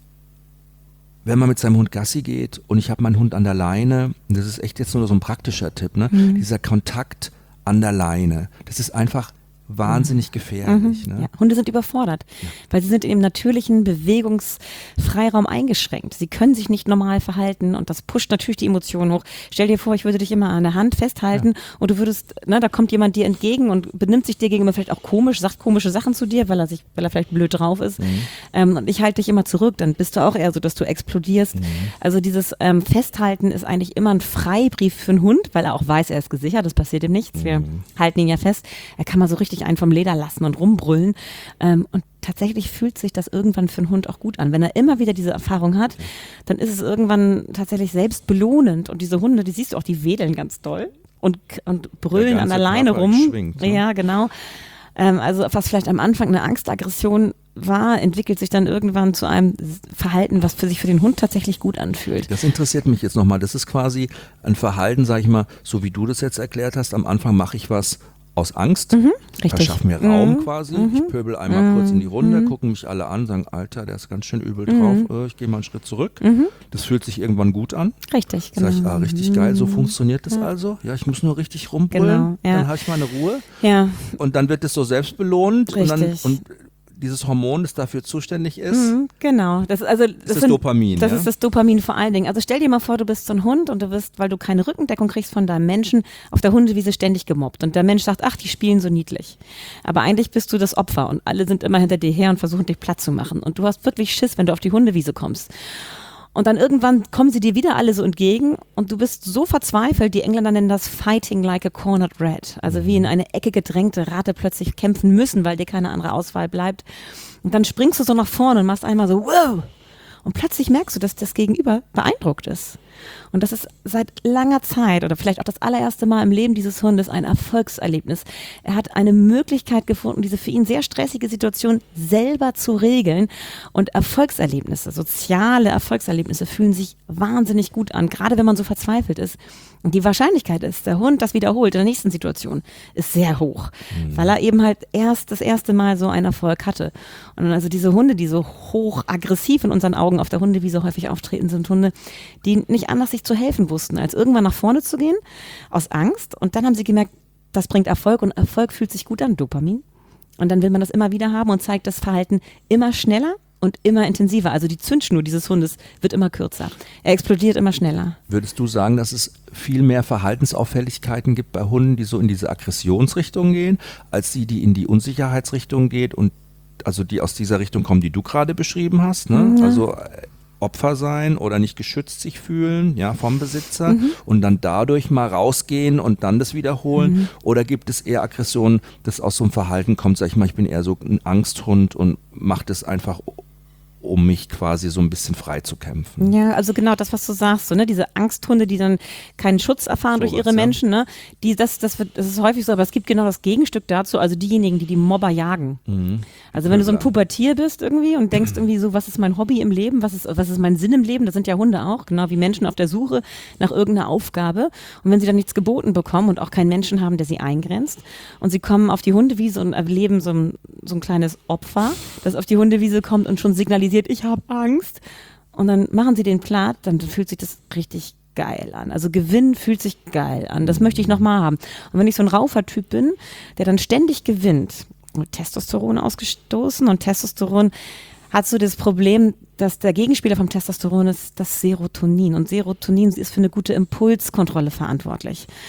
wenn man mit seinem Hund Gassi geht und ich habe meinen Hund an der Leine, und das ist echt jetzt nur so ein praktischer Tipp, ne, dieser Kontakt an der Leine, das ist einfach wahnsinnig gefährlich. Ne? Ja, Hunde sind überfordert, weil sie sind in ihrem natürlichen Bewegungsfreiraum eingeschränkt. Sie können sich nicht normal verhalten und das pusht natürlich die Emotionen hoch. Stell dir vor, ich würde dich immer an der Hand festhalten und du würdest, ne, da kommt jemand dir entgegen und benimmt sich dir gegenüber vielleicht auch komisch, sagt komische Sachen zu dir, weil er vielleicht blöd drauf ist. Und ich halte dich immer zurück, dann bist du auch eher so, dass du explodierst. Also dieses Festhalten ist eigentlich immer ein Freibrief für einen Hund, weil er auch weiß, er ist gesichert, das passiert ihm nichts. Wir halten ihn ja fest. Er kann mal so richtig einen vom Leder lassen und rumbrüllen. Und tatsächlich fühlt sich das irgendwann für einen Hund auch gut an. Wenn er immer wieder diese Erfahrung hat, dann ist es irgendwann tatsächlich selbst belohnend. Und diese Hunde, die siehst du auch, die wedeln ganz doll und brüllen an der Leine rum. Schwingt, ne? Ja, genau. Also was vielleicht am Anfang eine Angstaggression war, entwickelt sich dann irgendwann zu einem Verhalten, was sich für den Hund tatsächlich gut anfühlt. Das interessiert mich jetzt nochmal. Das ist quasi ein Verhalten, sag ich mal, so wie du das jetzt erklärt hast. Am Anfang mache ich was aus Angst, verschaffe mir Raum quasi, ich pöbel einmal kurz in die Runde, gucken mich alle an, sagen, Alter, der ist ganz schön übel drauf, ich gehe mal einen Schritt zurück. Das fühlt sich irgendwann gut an. Richtig, genau. Sag ich, richtig geil, so funktioniert das also. Ja, ich muss nur richtig rumbrüllen, dann habe ich meine Ruhe. Ja. Und dann wird es so selbstbelohnend Richtig. und dieses Hormon, das dafür zuständig ist. Genau. Das ist Dopamin. Das ist das Dopamin vor allen Dingen. Also stell dir mal vor, du bist so ein Hund und du wirst, weil du keine Rückendeckung kriegst von deinem Menschen, auf der Hundewiese ständig gemobbt. Und der Mensch sagt, ach, die spielen so niedlich. Aber eigentlich bist du das Opfer und alle sind immer hinter dir her und versuchen dich platt zu machen. Und du hast wirklich Schiss, wenn du auf die Hundewiese kommst. Und dann irgendwann kommen sie dir wieder alle so entgegen und du bist so verzweifelt, die Engländer nennen das fighting like a cornered rat, also wie in eine Ecke gedrängte Ratte plötzlich kämpfen müssen, weil dir keine andere Auswahl bleibt. Und dann springst du so nach vorne und machst einmal so, wow! Und plötzlich merkst du, dass das Gegenüber beeindruckt ist. Und das ist seit langer Zeit oder vielleicht auch das allererste Mal im Leben dieses Hundes ein Erfolgserlebnis. Er hat eine Möglichkeit gefunden, diese für ihn sehr stressige Situation selber zu regeln. Und Erfolgserlebnisse, soziale Erfolgserlebnisse fühlen sich wahnsinnig gut an, gerade wenn man so verzweifelt ist. Und die Wahrscheinlichkeit ist, der Hund das wiederholt in der nächsten Situation, ist sehr hoch, weil er eben halt erst das erste Mal so einen Erfolg hatte. Und also diese Hunde, die so hoch aggressiv in unseren Augen auf der Hundewiese häufig auftreten, sind Hunde, die nicht anders sich zu helfen wussten, als irgendwann nach vorne zu gehen, aus Angst. Und dann haben sie gemerkt, das bringt Erfolg und Erfolg fühlt sich gut an, Dopamin. Und dann will man das immer wieder haben und zeigt das Verhalten immer schneller und immer intensiver. Also die Zündschnur dieses Hundes wird immer kürzer. Er explodiert immer schneller. Würdest du sagen, dass es viel mehr Verhaltensauffälligkeiten gibt bei Hunden, die so in diese Aggressionsrichtung gehen, als die in die Unsicherheitsrichtung geht und also die aus dieser Richtung kommen, die du gerade beschrieben hast, ne? Ja. Also Opfer sein oder nicht geschützt sich fühlen, ja, vom Besitzer und dann dadurch mal rausgehen und dann das wiederholen? Oder gibt es eher Aggressionen, das aus so einem Verhalten kommt, sag ich mal, ich bin eher so ein Angsthund und mache das einfach, um mich quasi so ein bisschen frei zu kämpfen? Ja, also genau das, was du sagst, so, ne? Diese Angsthunde, die dann keinen Schutz erfahren durch ihre Menschen, ne? Das ist häufig so, aber es gibt genau das Gegenstück dazu, also diejenigen, die Mobber jagen. Also wenn du so ein Pubertier bist irgendwie und denkst irgendwie so, was ist mein Hobby im Leben, was ist mein Sinn im Leben, das sind ja Hunde auch, genau wie Menschen auf der Suche nach irgendeiner Aufgabe. Und wenn sie dann nichts geboten bekommen und auch keinen Menschen haben, der sie eingrenzt und sie kommen auf die Hundewiese und erleben so ein kleines Opfer, das auf die Hundewiese kommt und schon signalisiert, ich habe Angst, und dann machen sie den platt, dann fühlt sich das richtig geil an. Also Gewinn fühlt sich geil an. Das möchte ich nochmal haben. Und wenn ich so ein Raufertyp bin, der dann ständig gewinnt, mit Testosteron ausgestoßen, und Testosteron hat so das Problem, dass der Gegenspieler vom Testosteron ist das Serotonin. Und Serotonin ist für eine gute Impulskontrolle verantwortlich.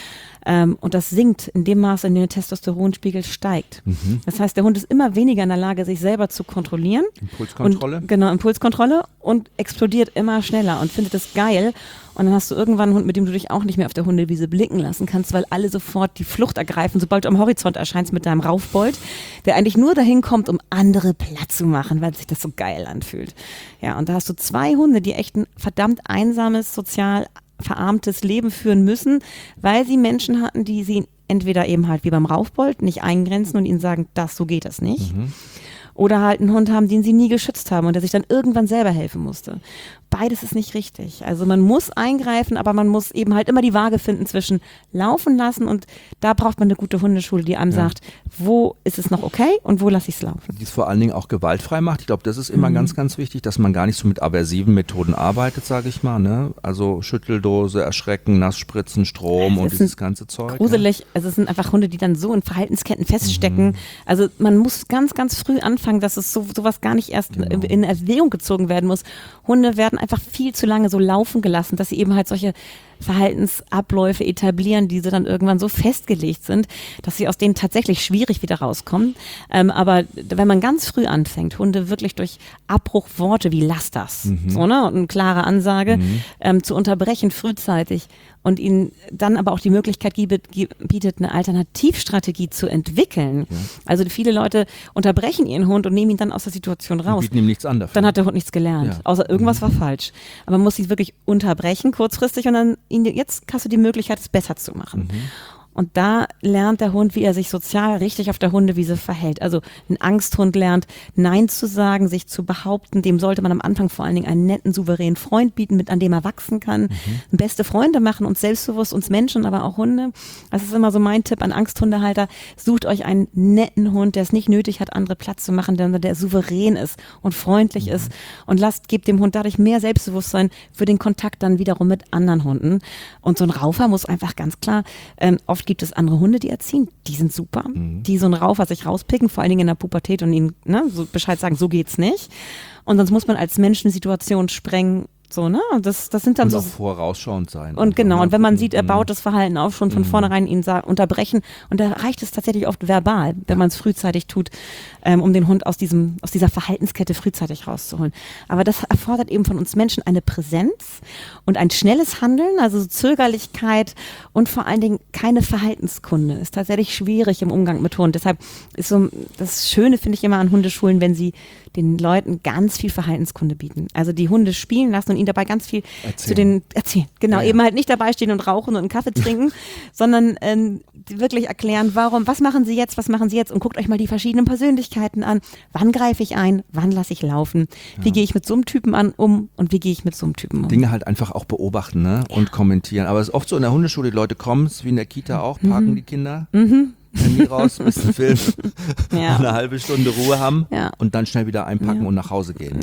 Und das sinkt in dem Maße, in dem der Testosteronspiegel steigt. Das heißt, der Hund ist immer weniger in der Lage, sich selber zu kontrollieren. Impulskontrolle. Genau, Impulskontrolle und explodiert immer schneller und findet es geil. Und dann hast du irgendwann einen Hund, mit dem du dich auch nicht mehr auf der Hundewiese blicken lassen kannst, weil alle sofort die Flucht ergreifen, sobald du am Horizont erscheinst mit deinem Raufbold, der eigentlich nur dahin kommt, um andere platt zu machen, weil sich das so geil anfühlt. Ja, und da hast du 2 Hunde, die echt ein verdammt einsames, sozial verarmtes Leben führen müssen, weil sie Menschen hatten, die sie entweder eben halt wie beim Raufbold nicht eingrenzen und ihnen sagen, so geht das nicht. Oder halt einen Hund haben, den sie nie geschützt haben und der sich dann irgendwann selber helfen musste. Beides ist nicht richtig. Also man muss eingreifen, aber man muss eben halt immer die Waage finden zwischen laufen lassen und da braucht man eine gute Hundeschule, die einem sagt, wo ist es noch okay und wo lasse ich es laufen. Die es vor allen Dingen auch gewaltfrei macht. Ich glaube, das ist immer ganz, ganz wichtig, dass man gar nicht so mit aversiven Methoden arbeitet, sage ich mal. Ne? Also Schütteldose, Erschrecken, Nassspritzen, Strom und dieses ganze Zeug. Gruselig. Ja. Also es sind einfach Hunde, die dann so in Verhaltensketten feststecken. Also man muss ganz, ganz früh anfangen, dass es sowas gar nicht erst in Erwägung gezogen werden muss. Hunde werden einfach viel zu lange so laufen gelassen, dass sie eben halt solche Verhaltensabläufe etablieren, die sie dann irgendwann so festgelegt sind, dass sie aus denen tatsächlich schwierig wieder rauskommen. Aber wenn man ganz früh anfängt, Hunde wirklich durch Abbruchworte wie lass das, so, ne, und eine klare Ansage zu unterbrechen frühzeitig und ihnen dann aber auch die Möglichkeit bietet, eine Alternativstrategie zu entwickeln. Ja. Also viele Leute unterbrechen ihren Hund und nehmen ihn dann aus der Situation raus. Und bieten ihm nichts an dafür. Dann hat der Hund nichts gelernt, außer irgendwas war falsch. Aber man muss ihn wirklich unterbrechen kurzfristig und dann jetzt hast du die Möglichkeit, es besser zu machen. Und da lernt der Hund, wie er sich sozial richtig auf der Hundewiese verhält. Also ein Angsthund lernt, Nein zu sagen, sich zu behaupten. Dem sollte man am Anfang vor allen Dingen einen netten, souveränen Freund bieten, an dem er wachsen kann. Beste Freunde machen, uns selbstbewusst, uns Menschen, aber auch Hunde. Das ist immer so mein Tipp an Angsthundehalter. Sucht euch einen netten Hund, der es nicht nötig hat, andere Platz zu machen, der souverän ist und freundlich ist. Und gebt dem Hund dadurch mehr Selbstbewusstsein für den Kontakt dann wiederum mit anderen Hunden. Und so ein Raufer muss einfach ganz klar, oft gibt es andere Hunde, die erziehen, die sind super, die so einen Raufer sich rauspicken, vor allen Dingen in der Pubertät und ihnen so Bescheid sagen, so geht's nicht. Und sonst muss man als Mensch eine Situation sprengen, so, ne? Das sind dann und so. auch vorausschauend sein. Und genau, und wenn man sieht, er baut das Verhalten auf, schon von vornherein ihn unterbrechen. Und da reicht es tatsächlich oft verbal, wenn man es frühzeitig tut, um den Hund aus dieser Verhaltenskette frühzeitig rauszuholen. Aber das erfordert eben von uns Menschen eine Präsenz und ein schnelles Handeln, also Zögerlichkeit und vor allen Dingen keine Verhaltenskunde. Ist tatsächlich schwierig im Umgang mit Hunden. Deshalb ist so das Schöne, finde ich immer an Hundeschulen, wenn sie den Leuten ganz viel Verhaltenskunde bieten. Also die Hunde spielen lassen und ihnen dabei ganz viel erzählen. Genau, eben halt nicht dabei stehen und rauchen und einen Kaffee trinken, sondern wirklich erklären, was machen sie jetzt und guckt euch mal die verschiedenen Persönlichkeiten an. Wann greife ich ein? Wann lasse ich laufen? Wie gehe ich mit so einem Typen um und wie gehe ich mit so einem Typen um? Dinge halt einfach auch beobachten, ne? Und kommentieren. Aber es ist oft so in der Hundeschule, die Leute kommen, wie in der Kita auch, parken die Kinder. Handy raus, ein bisschen Film, eine halbe Stunde Ruhe haben und dann schnell wieder einpacken und nach Hause gehen.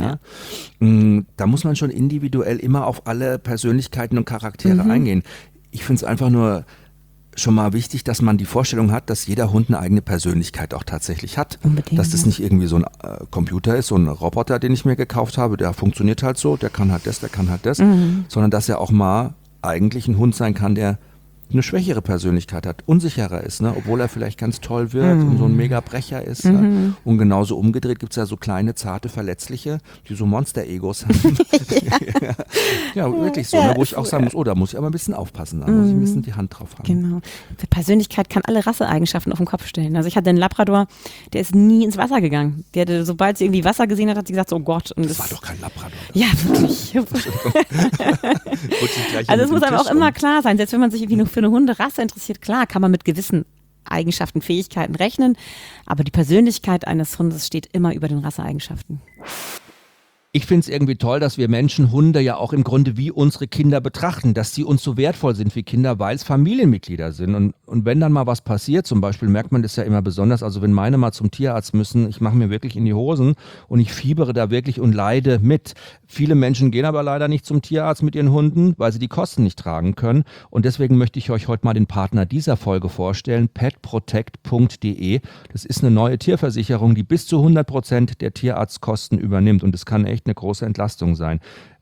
Ne? Da muss man schon individuell immer auf alle Persönlichkeiten und Charaktere eingehen. Ich finde es einfach nur schon mal wichtig, dass man die Vorstellung hat, dass jeder Hund eine eigene Persönlichkeit auch tatsächlich hat. Unbedingt, dass das nicht irgendwie so ein Computer ist, so ein Roboter, den ich mir gekauft habe, der funktioniert halt so, der kann halt das, sondern dass er auch mal eigentlich ein Hund sein kann, der eine schwächere Persönlichkeit hat, unsicherer ist, ne? Obwohl er vielleicht ganz toll wird und so ein Mega-Brecher ist. Ne? Und genauso umgedreht gibt es ja so kleine, zarte, verletzliche, die so Monster-Egos haben. ja, wirklich so, ne? Wo ich auch sagen muss, da muss ich aber ein bisschen aufpassen, da muss ich ein bisschen die Hand drauf haben. Genau. Persönlichkeit kann alle Rasseeigenschaften auf den Kopf stellen. Also ich hatte einen Labrador, der ist nie ins Wasser gegangen. Der hatte, sobald sie irgendwie Wasser gesehen hat sie gesagt, oh Gott. Und das war doch kein Labrador. Ja, wirklich. Also es muss aber auch immer klar sein, selbst wenn man sich irgendwie nur für eine Hunderasse interessiert, klar, kann man mit gewissen Eigenschaften, Fähigkeiten rechnen, aber die Persönlichkeit eines Hundes steht immer über den Rasseeigenschaften. Ich finde es irgendwie toll, dass wir Menschen Hunde ja auch im Grunde wie unsere Kinder betrachten, dass sie uns so wertvoll sind wie Kinder, weil es Familienmitglieder sind. Und wenn dann mal was passiert, zum Beispiel merkt man das ja immer besonders, also wenn meine mal zum Tierarzt müssen, ich mache mir wirklich in die Hosen und ich fiebere da wirklich und leide mit. Viele Menschen gehen aber leider nicht zum Tierarzt mit ihren Hunden, weil sie die Kosten nicht tragen können. Und deswegen möchte ich euch heute mal den Partner dieser Folge vorstellen, petprotect.de. Das ist eine neue Tierversicherung, die bis zu 100% der Tierarztkosten übernimmt und das kann echt eine große Entlastung sein.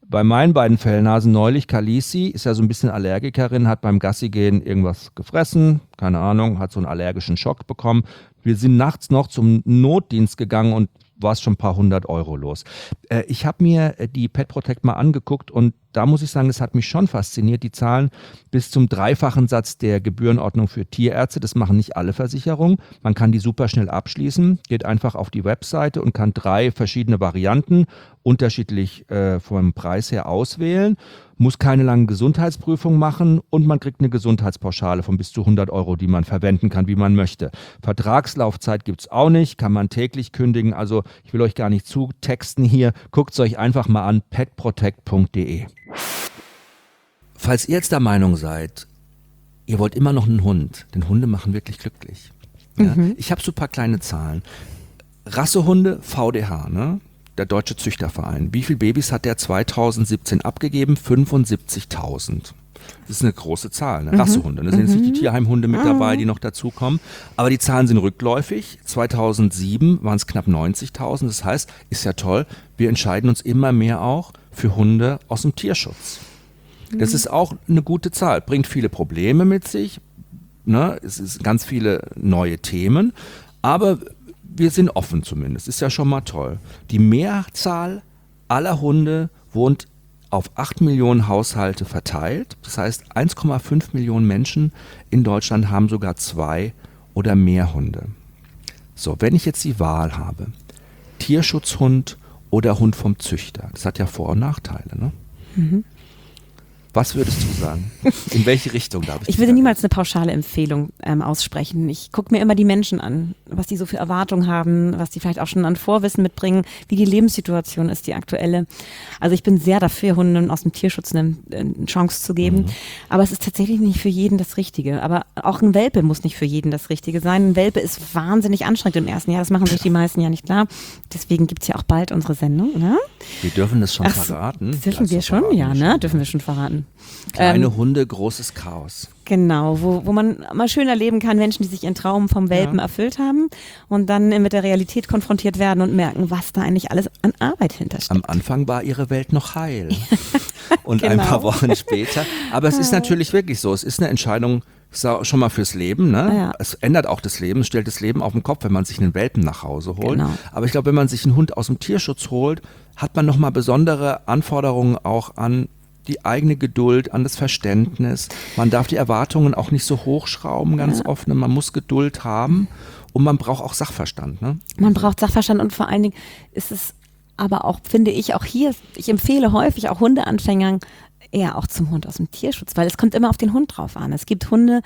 bei meinen beiden Fellnasen neulich, Khaleesi ist ja so ein bisschen Allergikerin, hat beim Gassigehen irgendwas gefressen, keine Ahnung, hat so einen allergischen Schock bekommen. Wir sind nachts noch zum Notdienst gegangen und war es schon ein paar 100 € los. Ich habe mir die Pet Protect mal angeguckt und da muss ich sagen, das hat mich schon fasziniert. Die zahlen bis zum dreifachen Satz der Gebührenordnung für Tierärzte. Das machen nicht alle Versicherungen. Man kann die super schnell abschließen, geht einfach auf die Webseite und kann 3 verschiedene Varianten unterschiedlich vom Preis her auswählen. Muss keine langen Gesundheitsprüfungen machen und man kriegt eine Gesundheitspauschale von bis zu 100 €, die man verwenden kann, wie man möchte. Vertragslaufzeit gibt es auch nicht, kann man täglich kündigen. Also ich will euch gar nicht zutexten hier. Guckt es euch einfach mal an, petprotect.de. Falls ihr jetzt der Meinung seid, ihr wollt immer noch einen Hund, denn Hunde machen wirklich glücklich. Ja? Ich habe so ein paar kleine Zahlen. Rassehunde, VDH, ne? Der Deutsche Züchterverein. Wie viele Babys hat der 2017 abgegeben? 75.000. Das ist eine große Zahl, ne? Rassehunde. Da sind jetzt nicht die Tierheimhunde mit dabei, die noch dazukommen. Aber die Zahlen sind rückläufig. 2007 waren es knapp 90.000. Das heißt, ist ja toll, wir entscheiden uns immer mehr auch für Hunde aus dem Tierschutz. Das ist auch eine gute Zahl. Bringt viele Probleme mit sich. Ne? Es sind ganz viele neue Themen. Aber wir sind offen zumindest, ist ja schon mal toll. Die Mehrzahl aller Hunde wohnt auf 8 Millionen Haushalte verteilt. Das heißt, 1,5 Millionen Menschen in Deutschland haben sogar 2 oder mehr Hunde. So, wenn ich jetzt die Wahl habe, Tierschutzhund oder Hund vom Züchter, das hat ja Vor- und Nachteile, ne? Was würdest du sagen? In welche Richtung darf ich? Ich würde niemals eine pauschale Empfehlung aussprechen. Ich gucke mir immer die Menschen an, was die so für Erwartungen haben, was die vielleicht auch schon an Vorwissen mitbringen, wie die Lebenssituation ist, die aktuelle. Also ich bin sehr dafür, Hunden aus dem Tierschutz eine Chance zu geben. Aber es ist tatsächlich nicht für jeden das Richtige. Aber auch ein Welpe muss nicht für jeden das Richtige sein. Ein Welpe ist wahnsinnig anstrengend im ersten Jahr. Das machen sich die meisten ja nicht klar. Deswegen gibt es ja auch bald unsere Sendung. Ne? Wir dürfen das schon verraten. Dürfen wir schon? Ja, ne? Dürfen wir schon verraten. Kleine Hunde, großes Chaos. Genau, wo man mal schön erleben kann, Menschen, die sich ihren Traum vom Welpen erfüllt haben und dann mit der Realität konfrontiert werden und merken, was da eigentlich alles an Arbeit hintersteckt. Am Anfang war ihre Welt noch heil und ein paar Wochen später. Aber es ist natürlich wirklich so, es ist eine Entscheidung schon mal fürs Leben. Ne? Ja. Es ändert auch das Leben, stellt das Leben auf den Kopf, wenn man sich einen Welpen nach Hause holt. Genau. Aber ich glaube, wenn man sich einen Hund aus dem Tierschutz holt, hat man nochmal besondere Anforderungen auch an die eigene Geduld, an das Verständnis. Man darf die Erwartungen auch nicht so hochschrauben, ganz oft. Man muss Geduld haben und man braucht auch Sachverstand. Ne? Man braucht Sachverstand und vor allen Dingen ist es aber auch, finde ich, auch hier, ich empfehle häufig auch Hundeanfängern eher auch zum Hund aus dem Tierschutz, weil es kommt immer auf den Hund drauf an. Es gibt Hunde,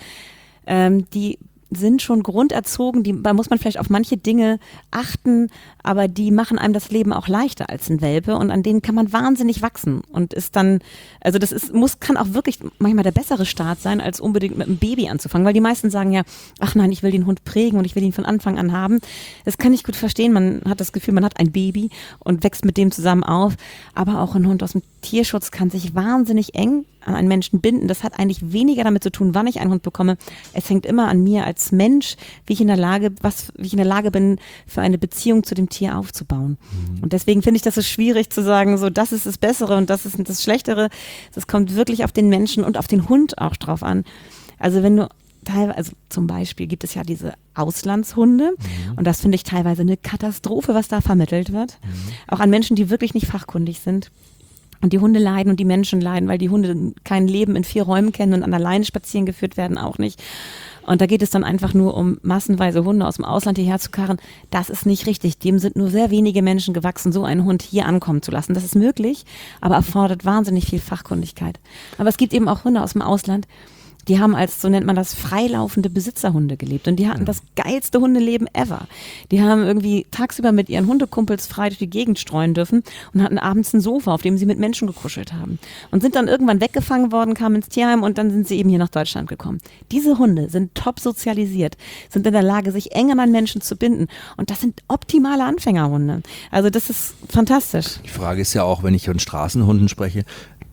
die sind schon grunderzogen, da muss man vielleicht auf manche Dinge achten, aber die machen einem das Leben auch leichter als ein Welpe und an denen kann man wahnsinnig wachsen und ist dann, also das ist, kann auch wirklich manchmal der bessere Start sein, als unbedingt mit einem Baby anzufangen, weil die meisten sagen ja, ach nein, ich will den Hund prägen und ich will ihn von Anfang an haben. Das kann ich gut verstehen, man hat das Gefühl, man hat ein Baby und wächst mit dem zusammen auf, aber auch ein Hund aus dem Tierschutz kann sich wahnsinnig eng an einen Menschen binden. Das hat eigentlich weniger damit zu tun, wann ich einen Hund bekomme. Es hängt immer an mir als Mensch, wie ich in der Lage bin, für eine Beziehung zu dem Tier aufzubauen. Und deswegen finde ich das so schwierig zu sagen, so das ist das Bessere und das ist das Schlechtere. Das kommt wirklich auf den Menschen und auf den Hund auch drauf an. Also wenn du teilweise, also zum Beispiel gibt es ja diese Auslandshunde und das finde ich teilweise eine Katastrophe, was da vermittelt wird. Auch an Menschen, die wirklich nicht fachkundig sind. Und die Hunde leiden und die Menschen leiden, weil die Hunde kein Leben in 4 Räumen kennen und an der Leine spazieren geführt werden auch nicht. Und da geht es dann einfach nur um massenweise Hunde aus dem Ausland hierher zu karren. Das ist nicht richtig. Dem sind nur sehr wenige Menschen gewachsen, so einen Hund hier ankommen zu lassen. Das ist möglich, aber erfordert wahnsinnig viel Fachkundigkeit. Aber es gibt eben auch Hunde aus dem Ausland, die haben als, so nennt man das, freilaufende Besitzerhunde gelebt und die hatten das geilste Hundeleben ever. Die haben irgendwie tagsüber mit ihren Hundekumpels frei durch die Gegend streuen dürfen und hatten abends ein Sofa, auf dem sie mit Menschen gekuschelt haben und sind dann irgendwann weggefangen worden, kamen ins Tierheim und dann sind sie eben hier nach Deutschland gekommen. Diese Hunde sind top sozialisiert, sind in der Lage, sich eng an einen Menschen zu binden und das sind optimale Anfängerhunde. Also das ist fantastisch. Die Frage ist ja auch, wenn ich von Straßenhunden spreche,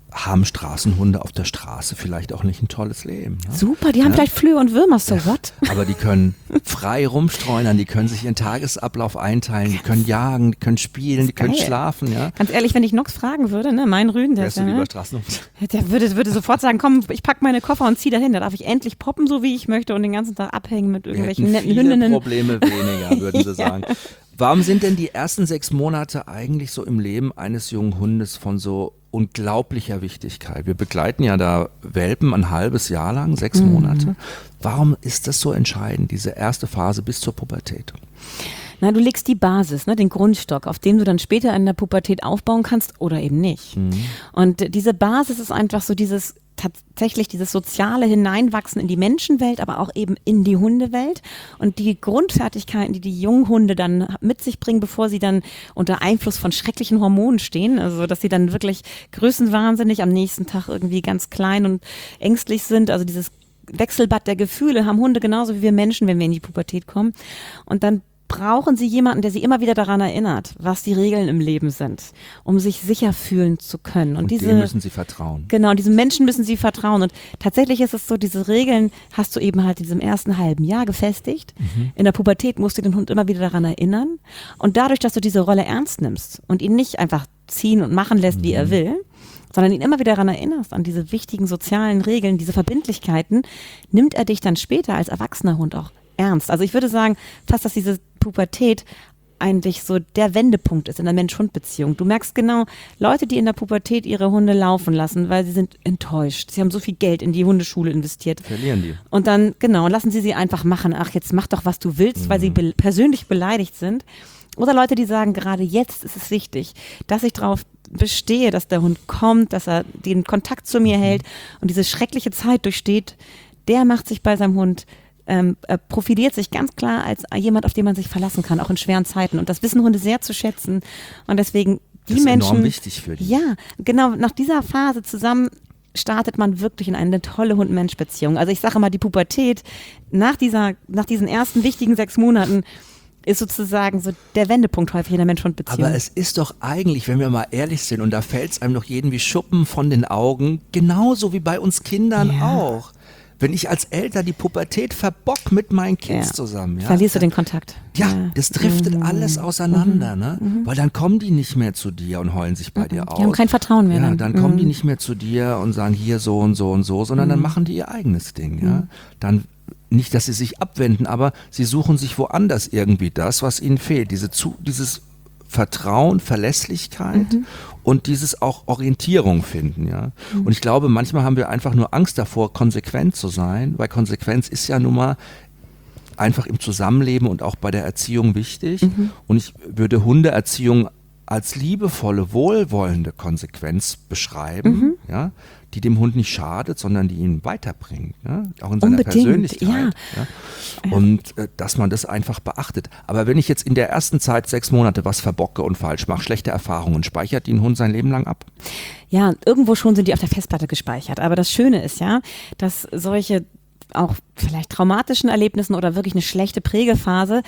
haben Straßenhunde auf der Straße vielleicht auch nicht ein tolles Leben. Ne? Super, die haben vielleicht Flöhe und Würmer, so what? Aber die können frei rumstreunern, die können sich ihren Tagesablauf einteilen, die können jagen, die können spielen, die können schlafen. Ja? Ganz ehrlich, wenn ich Nox fragen würde, ne, mein Rüden, der, Wärst du lieber Straßenhund? Der würde sofort sagen, komm, ich packe meine Koffer und ziehe dahin, da darf ich endlich poppen, so wie ich möchte und den ganzen Tag abhängen mit irgendwelchen netten Hündinnen. Probleme weniger, würden sie sagen. Warum sind denn die ersten 6 Monate eigentlich so im Leben eines jungen Hundes von so unglaublicher Wichtigkeit? Wir begleiten ja da Welpen ein halbes Jahr lang, 6 Monate. Warum ist das so entscheidend, diese erste Phase bis zur Pubertät? Na, du legst die Basis, ne, den Grundstock, auf dem du dann später in der Pubertät aufbauen kannst oder eben nicht. Und diese Basis ist einfach so tatsächlich dieses soziale Hineinwachsen in die Menschenwelt, aber auch eben in die Hundewelt und die Grundfertigkeiten, die die jungen Hunde dann mit sich bringen, bevor sie dann unter Einfluss von schrecklichen Hormonen stehen, also dass sie dann wirklich größenwahnsinnig am nächsten Tag irgendwie ganz klein und ängstlich sind, also dieses Wechselbad der Gefühle haben Hunde genauso wie wir Menschen, wenn wir in die Pubertät kommen und dann brauchen sie jemanden, der sie immer wieder daran erinnert, was die Regeln im Leben sind, um sich sicher fühlen zu können. Und dem müssen sie vertrauen. Genau, diesen Menschen müssen sie vertrauen. Und tatsächlich ist es so, diese Regeln hast du eben halt in diesem ersten halben Jahr gefestigt. In der Pubertät musst du den Hund immer wieder daran erinnern. Und dadurch, dass du diese Rolle ernst nimmst und ihn nicht einfach ziehen und machen lässt, wie er will, sondern ihn immer wieder daran erinnerst, an diese wichtigen sozialen Regeln, diese Verbindlichkeiten, nimmt er dich dann später als erwachsener Hund auch ernst. Also ich würde sagen, fast, dass diese Pubertät eigentlich so der Wendepunkt ist in der Mensch-Hund-Beziehung. Du merkst genau, Leute, die in der Pubertät ihre Hunde laufen lassen, weil sie sind enttäuscht. Sie haben so viel Geld in die Hundeschule investiert. Verlieren die. Und dann, genau, lassen sie einfach machen. Ach, jetzt mach doch, was du willst, weil sie persönlich beleidigt sind. Oder Leute, die sagen, gerade jetzt ist es wichtig, dass ich darauf bestehe, dass der Hund kommt, dass er den Kontakt zu mir hält und diese schreckliche Zeit durchsteht. Der macht sich bei seinem Hund profiliert sich ganz klar als jemand, auf den man sich verlassen kann, auch in schweren Zeiten. Und das wissen Hunde sehr zu schätzen. Und deswegen die das ist Menschen. Enorm wichtig für die. Ja, genau. Nach dieser Phase zusammen startet man wirklich in eine tolle Hund-Mensch-Beziehung. Also ich sage mal, die Pubertät nach diesen ersten wichtigen 6 Monaten ist sozusagen so der Wendepunkt häufig in der Mensch-Hund-Beziehung. Aber es ist doch eigentlich, wenn wir mal ehrlich sind, und da fällt es einem doch jeden wie Schuppen von den Augen, genauso wie bei uns Kindern auch. Wenn ich als Eltern die Pubertät verbock mit meinen Kids zusammen. Ja, verlierst du den Kontakt. Ja, das driftet alles auseinander, ne? Weil dann kommen die nicht mehr zu dir und heulen sich bei dir aus. Die haben kein Vertrauen mehr. Ja, dann kommen die nicht mehr zu dir und sagen hier so und so und so, sondern dann machen die ihr eigenes Ding. Ja? Dann nicht, dass sie sich abwenden, aber sie suchen sich woanders irgendwie das, was ihnen fehlt. Dieses Vertrauen, Verlässlichkeit und dieses auch Orientierung finden, ja. Und ich glaube, manchmal haben wir einfach nur Angst davor, konsequent zu sein, weil Konsequenz ist ja nun mal einfach im Zusammenleben und auch bei der Erziehung wichtig. Und ich würde Hundeerziehung als liebevolle, wohlwollende Konsequenz beschreiben, ja, die dem Hund nicht schadet, sondern die ihn weiterbringt, ja, auch in seiner Persönlichkeit. Ja. Und dass man das einfach beachtet. Aber wenn ich jetzt in der ersten Zeit 6 Monate was verbocke und falsch mache, schlechte Erfahrungen, speichert die ein Hund sein Leben lang ab? Ja, irgendwo schon sind die auf der Festplatte gespeichert. Aber das Schöne ist ja, dass solche auch vielleicht traumatischen Erlebnissen oder wirklich eine schlechte Prägephase,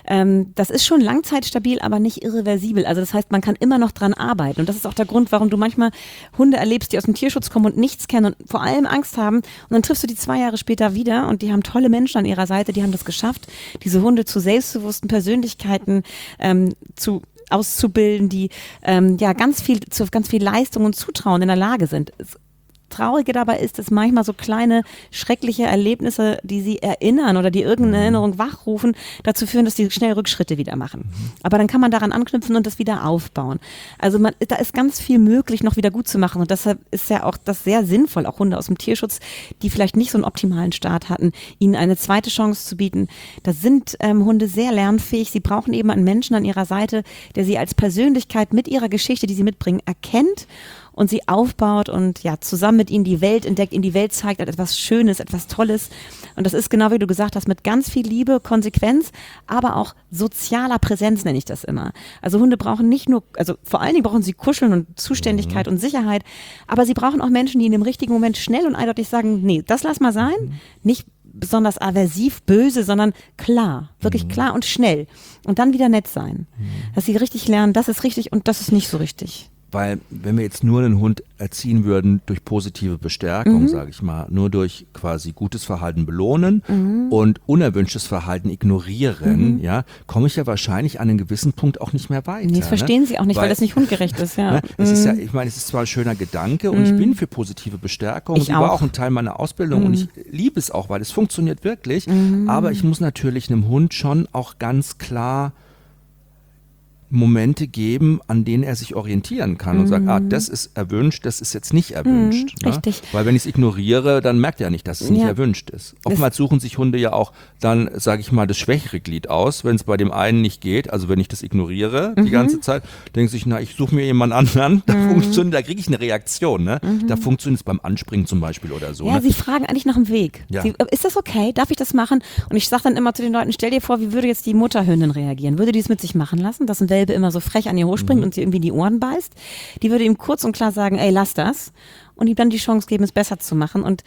das ist schon langzeitstabil, aber nicht irreversibel. Also das heißt, man kann immer noch dran arbeiten. Und das ist auch der Grund, warum du manchmal Hunde erlebst, die aus dem Tierschutz kommen und nichts kennen und vor allem Angst haben. Und dann triffst du die 2 Jahre später wieder und die haben tolle Menschen an ihrer Seite, die haben das geschafft, diese Hunde zu selbstbewussten Persönlichkeiten auszubilden, die ganz viel Leistung und Zutrauen in der Lage sind. Traurige dabei ist, dass manchmal so kleine, schreckliche Erlebnisse, die sie erinnern oder die irgendeine Erinnerung wachrufen, dazu führen, dass sie schnell Rückschritte wieder machen. Aber dann kann man daran anknüpfen und das wieder aufbauen. Also da ist ganz viel möglich, noch wieder gut zu machen. Und deshalb ist ja auch das sehr sinnvoll, auch Hunde aus dem Tierschutz, die vielleicht nicht so einen optimalen Start hatten, ihnen eine zweite Chance zu bieten. Da sind Hunde sehr lernfähig. Sie brauchen eben einen Menschen an ihrer Seite, der sie als Persönlichkeit mit ihrer Geschichte, die sie mitbringen, erkennt und sie aufbaut und ja zusammen mit ihnen die Welt entdeckt, ihnen die Welt zeigt, etwas Schönes, etwas Tolles. Und das ist genau wie du gesagt hast, mit ganz viel Liebe, Konsequenz, aber auch sozialer Präsenz nenne ich das immer. Also Hunde brauchen nicht nur, also vor allen Dingen brauchen sie Kuscheln und Zuständigkeit und Sicherheit, aber sie brauchen auch Menschen, die in dem richtigen Moment schnell und eindeutig sagen, nee, das lass mal sein, nicht besonders aversiv, böse, sondern klar, wirklich klar und schnell und dann wieder nett sein. Dass sie richtig lernen, das ist richtig und das ist nicht so richtig. Weil wenn wir jetzt nur einen Hund erziehen würden durch positive Bestärkung, sage ich mal, nur durch quasi gutes Verhalten belohnen und unerwünschtes Verhalten ignorieren, ja, komme ich ja wahrscheinlich an einem gewissen Punkt auch nicht mehr weiter. Nee, das verstehen sie auch nicht, weil das nicht hundgerecht ist. Ja. Ne, es ist ja, ich meine, es ist zwar ein schöner Gedanke und ich bin für positive Bestärkung. Ich Die war auch. auch ein Teil meiner Ausbildung und ich liebe es auch, weil es funktioniert wirklich. Aber ich muss natürlich einem Hund schon auch ganz klar Momente geben, an denen er sich orientieren kann und sagt, das ist erwünscht, das ist jetzt nicht erwünscht. Ne? Richtig. Weil wenn ich es ignoriere, dann merkt er nicht, dass es nicht erwünscht ist. Oftmals suchen sich Hunde ja auch dann, sage ich mal, das schwächere Glied aus, wenn es bei dem einen nicht geht. Also wenn ich das ignoriere die ganze Zeit, denken sich, na, ich suche mir jemand anderen, da kriege ich eine Reaktion. Ne? Da funktioniert es beim Anspringen zum Beispiel oder so. Ja, Ne? sie fragen eigentlich nach dem Weg. Ja. Ist das okay? Darf ich das machen? Und ich sage dann immer zu den Leuten, stell dir vor, wie würde jetzt die Mutterhündin reagieren? Würde die es mit sich machen lassen, dass ein Welpe immer so frech an ihr hochspringt und sie irgendwie die Ohren beißt? Die würde ihm kurz und klar sagen, ey, lass das. Und ihm dann die Chance geben, es besser zu machen und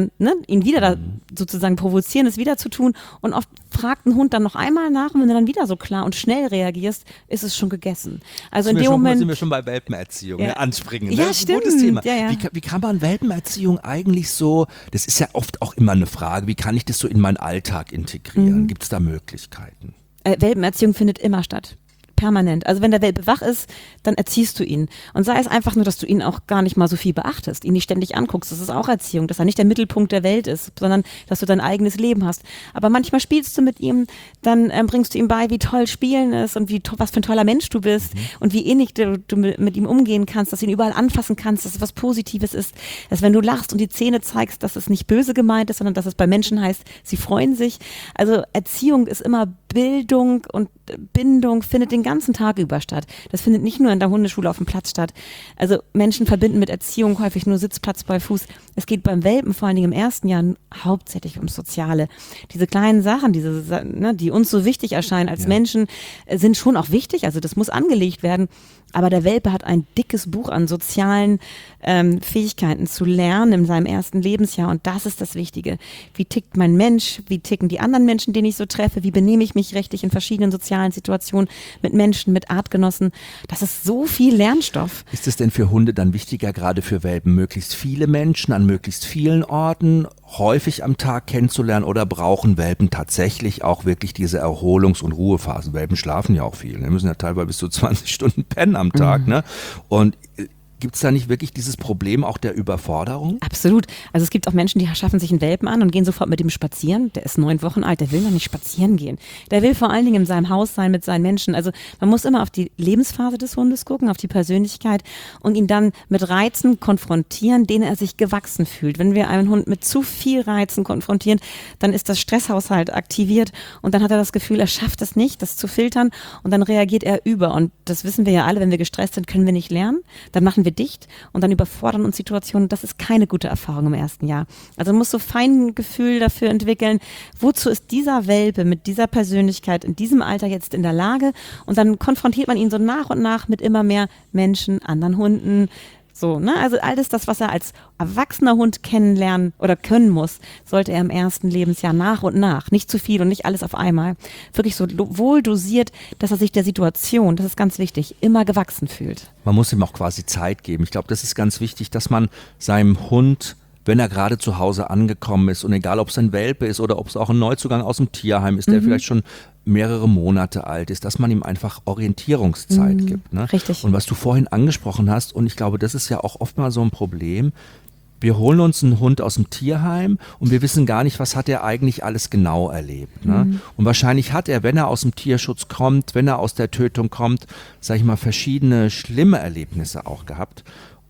ihn wieder da sozusagen provozieren, es wieder zu tun. Und oft fragt ein Hund dann noch einmal nach und wenn du dann wieder so klar und schnell reagierst, ist es schon gegessen. Also in dem Moment sind wir schon bei Welpenerziehung, Ja. ne? Anspringen. Ja, Ne? Das ist ein stimmt. gutes Thema. Ja, ja. Wie kann man Welpenerziehung eigentlich so, das ist ja oft auch immer eine Frage, wie kann ich das so in meinen Alltag integrieren? Gibt es da Möglichkeiten? Welpenerziehung findet immer statt. Permanent. Also wenn der Welpe wach ist, dann erziehst du ihn. Und sei es einfach nur, dass du ihn auch gar nicht mal so viel beachtest, ihn nicht ständig anguckst. Das ist auch Erziehung, dass er nicht der Mittelpunkt der Welt ist, sondern dass du dein eigenes Leben hast. Aber manchmal spielst du mit ihm, dann bringst du ihm bei, wie toll Spielen ist und was für ein toller Mensch du bist und wie innig du mit ihm umgehen kannst, dass du ihn überall anfassen kannst, dass es was Positives ist. Dass wenn du lachst und die Zähne zeigst, dass es nicht böse gemeint ist, sondern dass es bei Menschen heißt, sie freuen sich. Also Erziehung ist immer Bildung und Bindung findet den ganzen Tag über statt. Das findet nicht nur in der Hundeschule auf dem Platz statt. Also Menschen verbinden mit Erziehung häufig nur Sitzplatz bei Fuß. Es geht beim Welpen vor allen Dingen im ersten Jahr hauptsächlich ums Soziale. Diese kleinen Sachen, die uns so wichtig erscheinen als Menschen, sind schon auch wichtig. Also das muss angelegt werden. Aber der Welpe hat ein dickes Buch an sozialen Fähigkeiten zu lernen in seinem ersten Lebensjahr. Und das ist das Wichtige. Wie tickt mein Mensch? Wie ticken die anderen Menschen, denen ich so treffe? Wie benehme ich mich richtig in verschiedenen sozialen Situationen mit Menschen, mit Artgenossen? Das ist so viel Lernstoff. Ist es denn für Hunde dann wichtiger, gerade für Welpen, möglichst viele Menschen an möglichst vielen Orten häufig am Tag kennenzulernen oder brauchen Welpen tatsächlich auch wirklich diese Erholungs- und Ruhephasen? Welpen schlafen ja auch viel, ne? Müssen ja teilweise bis zu 20 Stunden pennen am Tag. Ne? Und gibt es da nicht wirklich dieses Problem auch der Überforderung? Absolut. Also es gibt auch Menschen, die schaffen sich einen Welpen an und gehen sofort mit ihm spazieren. Der ist 9 Wochen alt, der will noch nicht spazieren gehen. Der will vor allen Dingen in seinem Haus sein mit seinen Menschen. Also man muss immer auf die Lebensphase des Hundes gucken, auf die Persönlichkeit und ihn dann mit Reizen konfrontieren, denen er sich gewachsen fühlt. Wenn wir einen Hund mit zu viel Reizen konfrontieren, dann ist das Stresshaushalt aktiviert und dann hat er das Gefühl, er schafft es nicht, das zu filtern und dann reagiert er über. Und das wissen wir ja alle, wenn wir gestresst sind, können wir nicht lernen. Dann machen wir dicht und dann überfordern uns Situationen. Das ist keine gute Erfahrung im ersten Jahr. Also man muss so fein Gefühl dafür entwickeln, wozu ist dieser Welpe mit dieser Persönlichkeit in diesem Alter jetzt in der Lage? Und dann konfrontiert man ihn so nach und nach mit immer mehr Menschen, anderen Hunden. So, ne? Also alles das, was er als erwachsener Hund kennenlernen oder können muss, sollte er im ersten Lebensjahr nach und nach, nicht zu viel und nicht alles auf einmal, wirklich so wohl dosiert, dass er sich der Situation, das ist ganz wichtig, immer gewachsen fühlt. Man muss ihm auch quasi Zeit geben. Ich glaube, das ist ganz wichtig, dass man seinem Hund, wenn er gerade zu Hause angekommen ist und egal, ob es ein Welpe ist oder ob es auch ein Neuzugang aus dem Tierheim ist, der vielleicht schon mehrere Monate alt ist, dass man ihm einfach Orientierungszeit gibt. Ne? Richtig. Und was du vorhin angesprochen hast, und ich glaube, das ist ja auch oft mal so ein Problem, wir holen uns einen Hund aus dem Tierheim und wir wissen gar nicht, was hat er eigentlich alles genau erlebt. Ne? Und wahrscheinlich hat er, wenn er aus dem Tierschutz kommt, wenn er aus der Tötung kommt, sage ich mal, verschiedene schlimme Erlebnisse auch gehabt.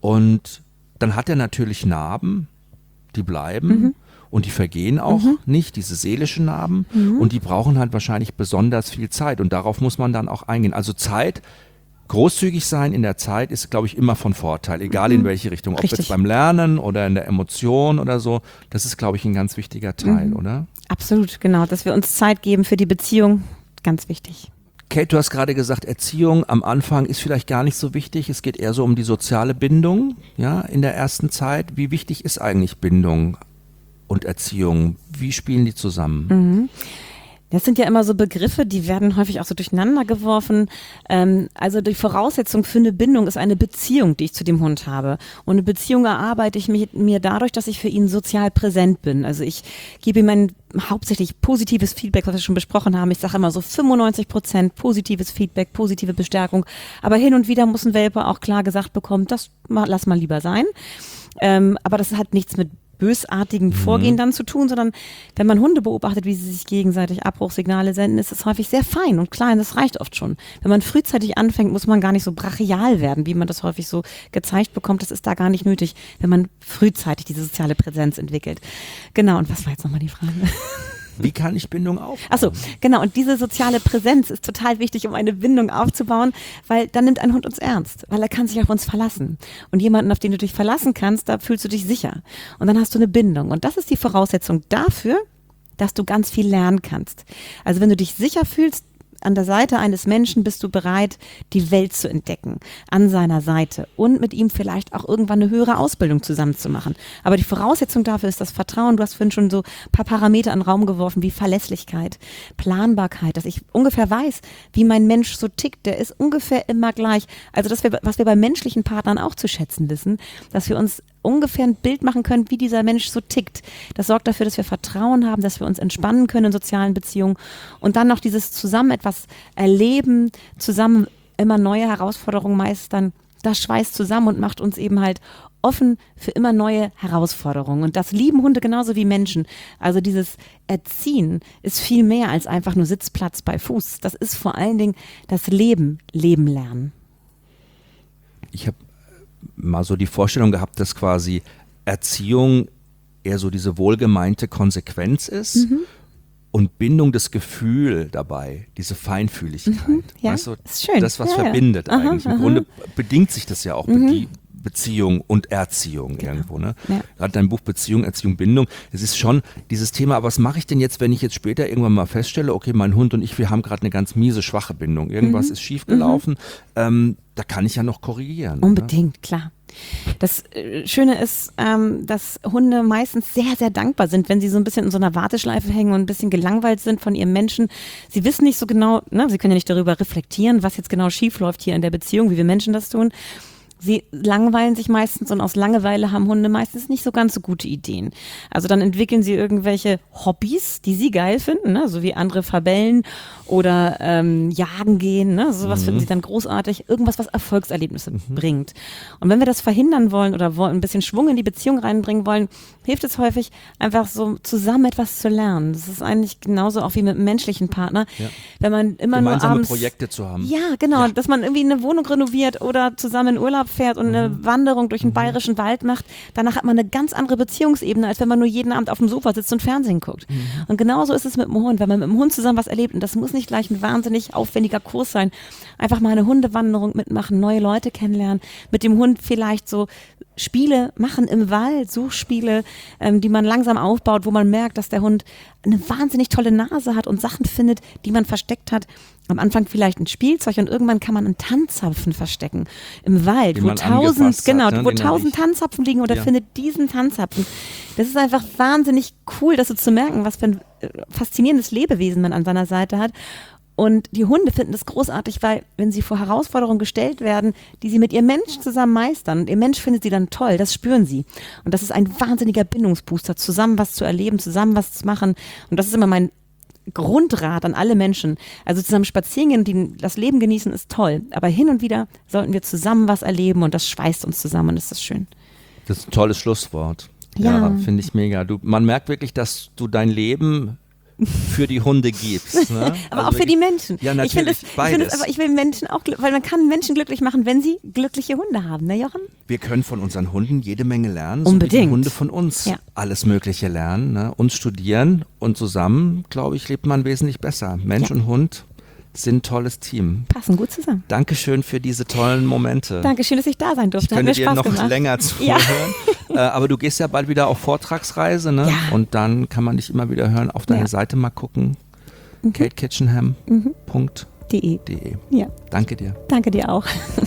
Und dann hat er natürlich Narben, die bleiben. Und die vergehen auch nicht, diese seelischen Narben. Und die brauchen halt wahrscheinlich besonders viel Zeit. Und darauf muss man dann auch eingehen. Also Zeit, großzügig sein in der Zeit ist, glaube ich, immer von Vorteil. Egal in welche Richtung. Ob Richtig. jetzt beim Lernen oder in der Emotion oder so. Das ist, glaube ich, ein ganz wichtiger Teil, oder? Absolut, genau. Dass wir uns Zeit geben für die Beziehung, ganz wichtig. Kate, du hast gerade gesagt, Erziehung am Anfang ist vielleicht gar nicht so wichtig. Es geht eher so um die soziale Bindung, ja, in der ersten Zeit. Wie wichtig ist eigentlich Bindung und Erziehung? Wie spielen die zusammen? Das sind ja immer so Begriffe, die werden häufig auch so durcheinander geworfen. Also die Voraussetzung für eine Bindung ist eine Beziehung, die ich zu dem Hund habe. Und eine Beziehung erarbeite ich mir dadurch, dass ich für ihn sozial präsent bin. Also ich gebe ihm ein hauptsächlich positives Feedback, was wir schon besprochen haben. Ich sage immer so 95% positives Feedback, positive Bestärkung. Aber hin und wieder muss ein Welpe auch klar gesagt bekommen, das lass mal lieber sein. Aber das hat nichts mit bösartigen Vorgehen dann zu tun, sondern wenn man Hunde beobachtet, wie sie sich gegenseitig Abbruchsignale senden, ist es häufig sehr fein und klein, das reicht oft schon. Wenn man frühzeitig anfängt, muss man gar nicht so brachial werden, wie man das häufig so gezeigt bekommt, das ist da gar nicht nötig, wenn man frühzeitig diese soziale Präsenz entwickelt. Genau, und was war jetzt nochmal die Frage? Wie kann ich Bindung aufbauen? Achso, genau. Und diese soziale Präsenz ist total wichtig, um eine Bindung aufzubauen, weil dann nimmt ein Hund uns ernst, weil er kann sich auf uns verlassen. Und jemanden, auf den du dich verlassen kannst, da fühlst du dich sicher. Und dann hast du eine Bindung. Und das ist die Voraussetzung dafür, dass du ganz viel lernen kannst. Also wenn du dich sicher fühlst, an der Seite eines Menschen bist du bereit, die Welt zu entdecken, an seiner Seite und mit ihm vielleicht auch irgendwann eine höhere Ausbildung zusammen zu machen. Aber die Voraussetzung dafür ist das Vertrauen. Du hast vorhin schon so ein paar Parameter in den Raum geworfen, wie Verlässlichkeit, Planbarkeit, dass ich ungefähr weiß, wie mein Mensch so tickt. Der ist ungefähr immer gleich. Also was wir bei menschlichen Partnern auch zu schätzen wissen, dass wir uns ungefähr ein Bild machen können, wie dieser Mensch so tickt. Das sorgt dafür, dass wir Vertrauen haben, dass wir uns entspannen können in sozialen Beziehungen und dann noch dieses zusammen etwas erleben, zusammen immer neue Herausforderungen meistern. Das schweißt zusammen und macht uns eben halt offen für immer neue Herausforderungen. Und das lieben Hunde genauso wie Menschen. Also dieses Erziehen ist viel mehr als einfach nur Sitzplatz bei Fuß. Das ist vor allen Dingen das Leben lernen. Ich habe mal so die Vorstellung gehabt, dass quasi Erziehung eher so diese wohlgemeinte Konsequenz ist und Bindung das Gefühl dabei, diese Feinfühligkeit. Ja, weißt du, ist schön. das, was Ja, verbindet ja. eigentlich. Im Grunde bedingt sich das ja auch die Beziehung und Erziehung irgendwo. Ne? Ja. Gerade dein Buch Beziehung, Erziehung, Bindung, es ist schon dieses Thema, aber was mache ich denn jetzt, wenn ich jetzt später irgendwann mal feststelle, okay, mein Hund und ich, wir haben gerade eine ganz miese, schwache Bindung. Irgendwas ist schiefgelaufen. Da kann ich ja noch korrigieren. Unbedingt, klar. Das Schöne ist, dass Hunde meistens sehr, sehr dankbar sind, wenn sie so ein bisschen in so einer Warteschleife hängen und ein bisschen gelangweilt sind von ihrem Menschen. Sie wissen nicht so genau, ne, sie können ja nicht darüber reflektieren, was jetzt genau schief läuft hier in der Beziehung, wie wir Menschen das tun. Sie langweilen sich meistens und aus Langeweile haben Hunde meistens nicht so ganz so gute Ideen. Also dann entwickeln sie irgendwelche Hobbys, die sie geil finden, ne? So wie andere Fabellen oder jagen gehen, ne? Sowas finden sie dann großartig. Irgendwas, was Erfolgserlebnisse bringt. Und wenn wir das verhindern wollen oder ein bisschen Schwung in die Beziehung reinbringen wollen, hilft es häufig, einfach so zusammen etwas zu lernen. Das ist eigentlich genauso auch wie mit einem menschlichen Partner. Ja. Wenn man immer nur abends Projekte zu haben. Ja, genau, ja. Dass man irgendwie eine Wohnung renoviert oder zusammen in Urlaub fährt und eine Wanderung durch den bayerischen Wald macht, danach hat man eine ganz andere Beziehungsebene, als wenn man nur jeden Abend auf dem Sofa sitzt und Fernsehen guckt. Und genauso ist es mit dem Hund. Wenn man mit dem Hund zusammen was erlebt, und das muss nicht gleich ein wahnsinnig aufwendiger Kurs sein, einfach mal eine Hundewanderung mitmachen, neue Leute kennenlernen, mit dem Hund vielleicht so Spiele machen im Wald, Suchspiele, die man langsam aufbaut, wo man merkt, dass der Hund eine wahnsinnig tolle Nase hat und Sachen findet, die man versteckt hat. Am Anfang vielleicht ein Spielzeug und irgendwann kann man einen Tanzzapfen verstecken im Wald, wo 1000 Tanzzapfen liegen oder findet diesen Tanzzapfen. Das ist einfach wahnsinnig cool, das so zu merken, was für ein faszinierendes Lebewesen man an seiner Seite hat. Und die Hunde finden das großartig, weil wenn sie vor Herausforderungen gestellt werden, die sie mit ihrem Mensch zusammen meistern, und ihr Mensch findet sie dann toll, das spüren sie. Und das ist ein wahnsinniger Bindungsbooster, zusammen was zu erleben, zusammen was zu machen. Und das ist immer mein Grundrat an alle Menschen. Also zusammen spazieren gehen, das Leben genießen ist toll. Aber hin und wieder sollten wir zusammen was erleben und das schweißt uns zusammen und das ist schön. Das ist ein tolles Schlusswort. Ja, finde ich mega. Man merkt wirklich, dass du dein Leben für die Hunde gibst. Ne? Aber also auch für die Menschen. Ja, natürlich, ich will Menschen auch, weil man kann Menschen glücklich machen, wenn sie glückliche Hunde haben, ne Jochen? Wir können von unseren Hunden jede Menge lernen. Unbedingt. So wie die Hunde von uns alles Mögliche lernen, ne? Uns studieren und zusammen, glaube ich, lebt man wesentlich besser. Mensch und Hund sind ein tolles Team. Passen gut zusammen. Dankeschön für diese tollen Momente. Dankeschön, dass ich da sein durfte. Ich könnte dir noch länger zuhören. Aber du gehst ja bald wieder auf Vortragsreise, ne? Ja. Und dann kann man dich immer wieder hören. Auf deine Seite mal gucken. KateKitchenham.de. Ja. Danke dir. Danke dir auch.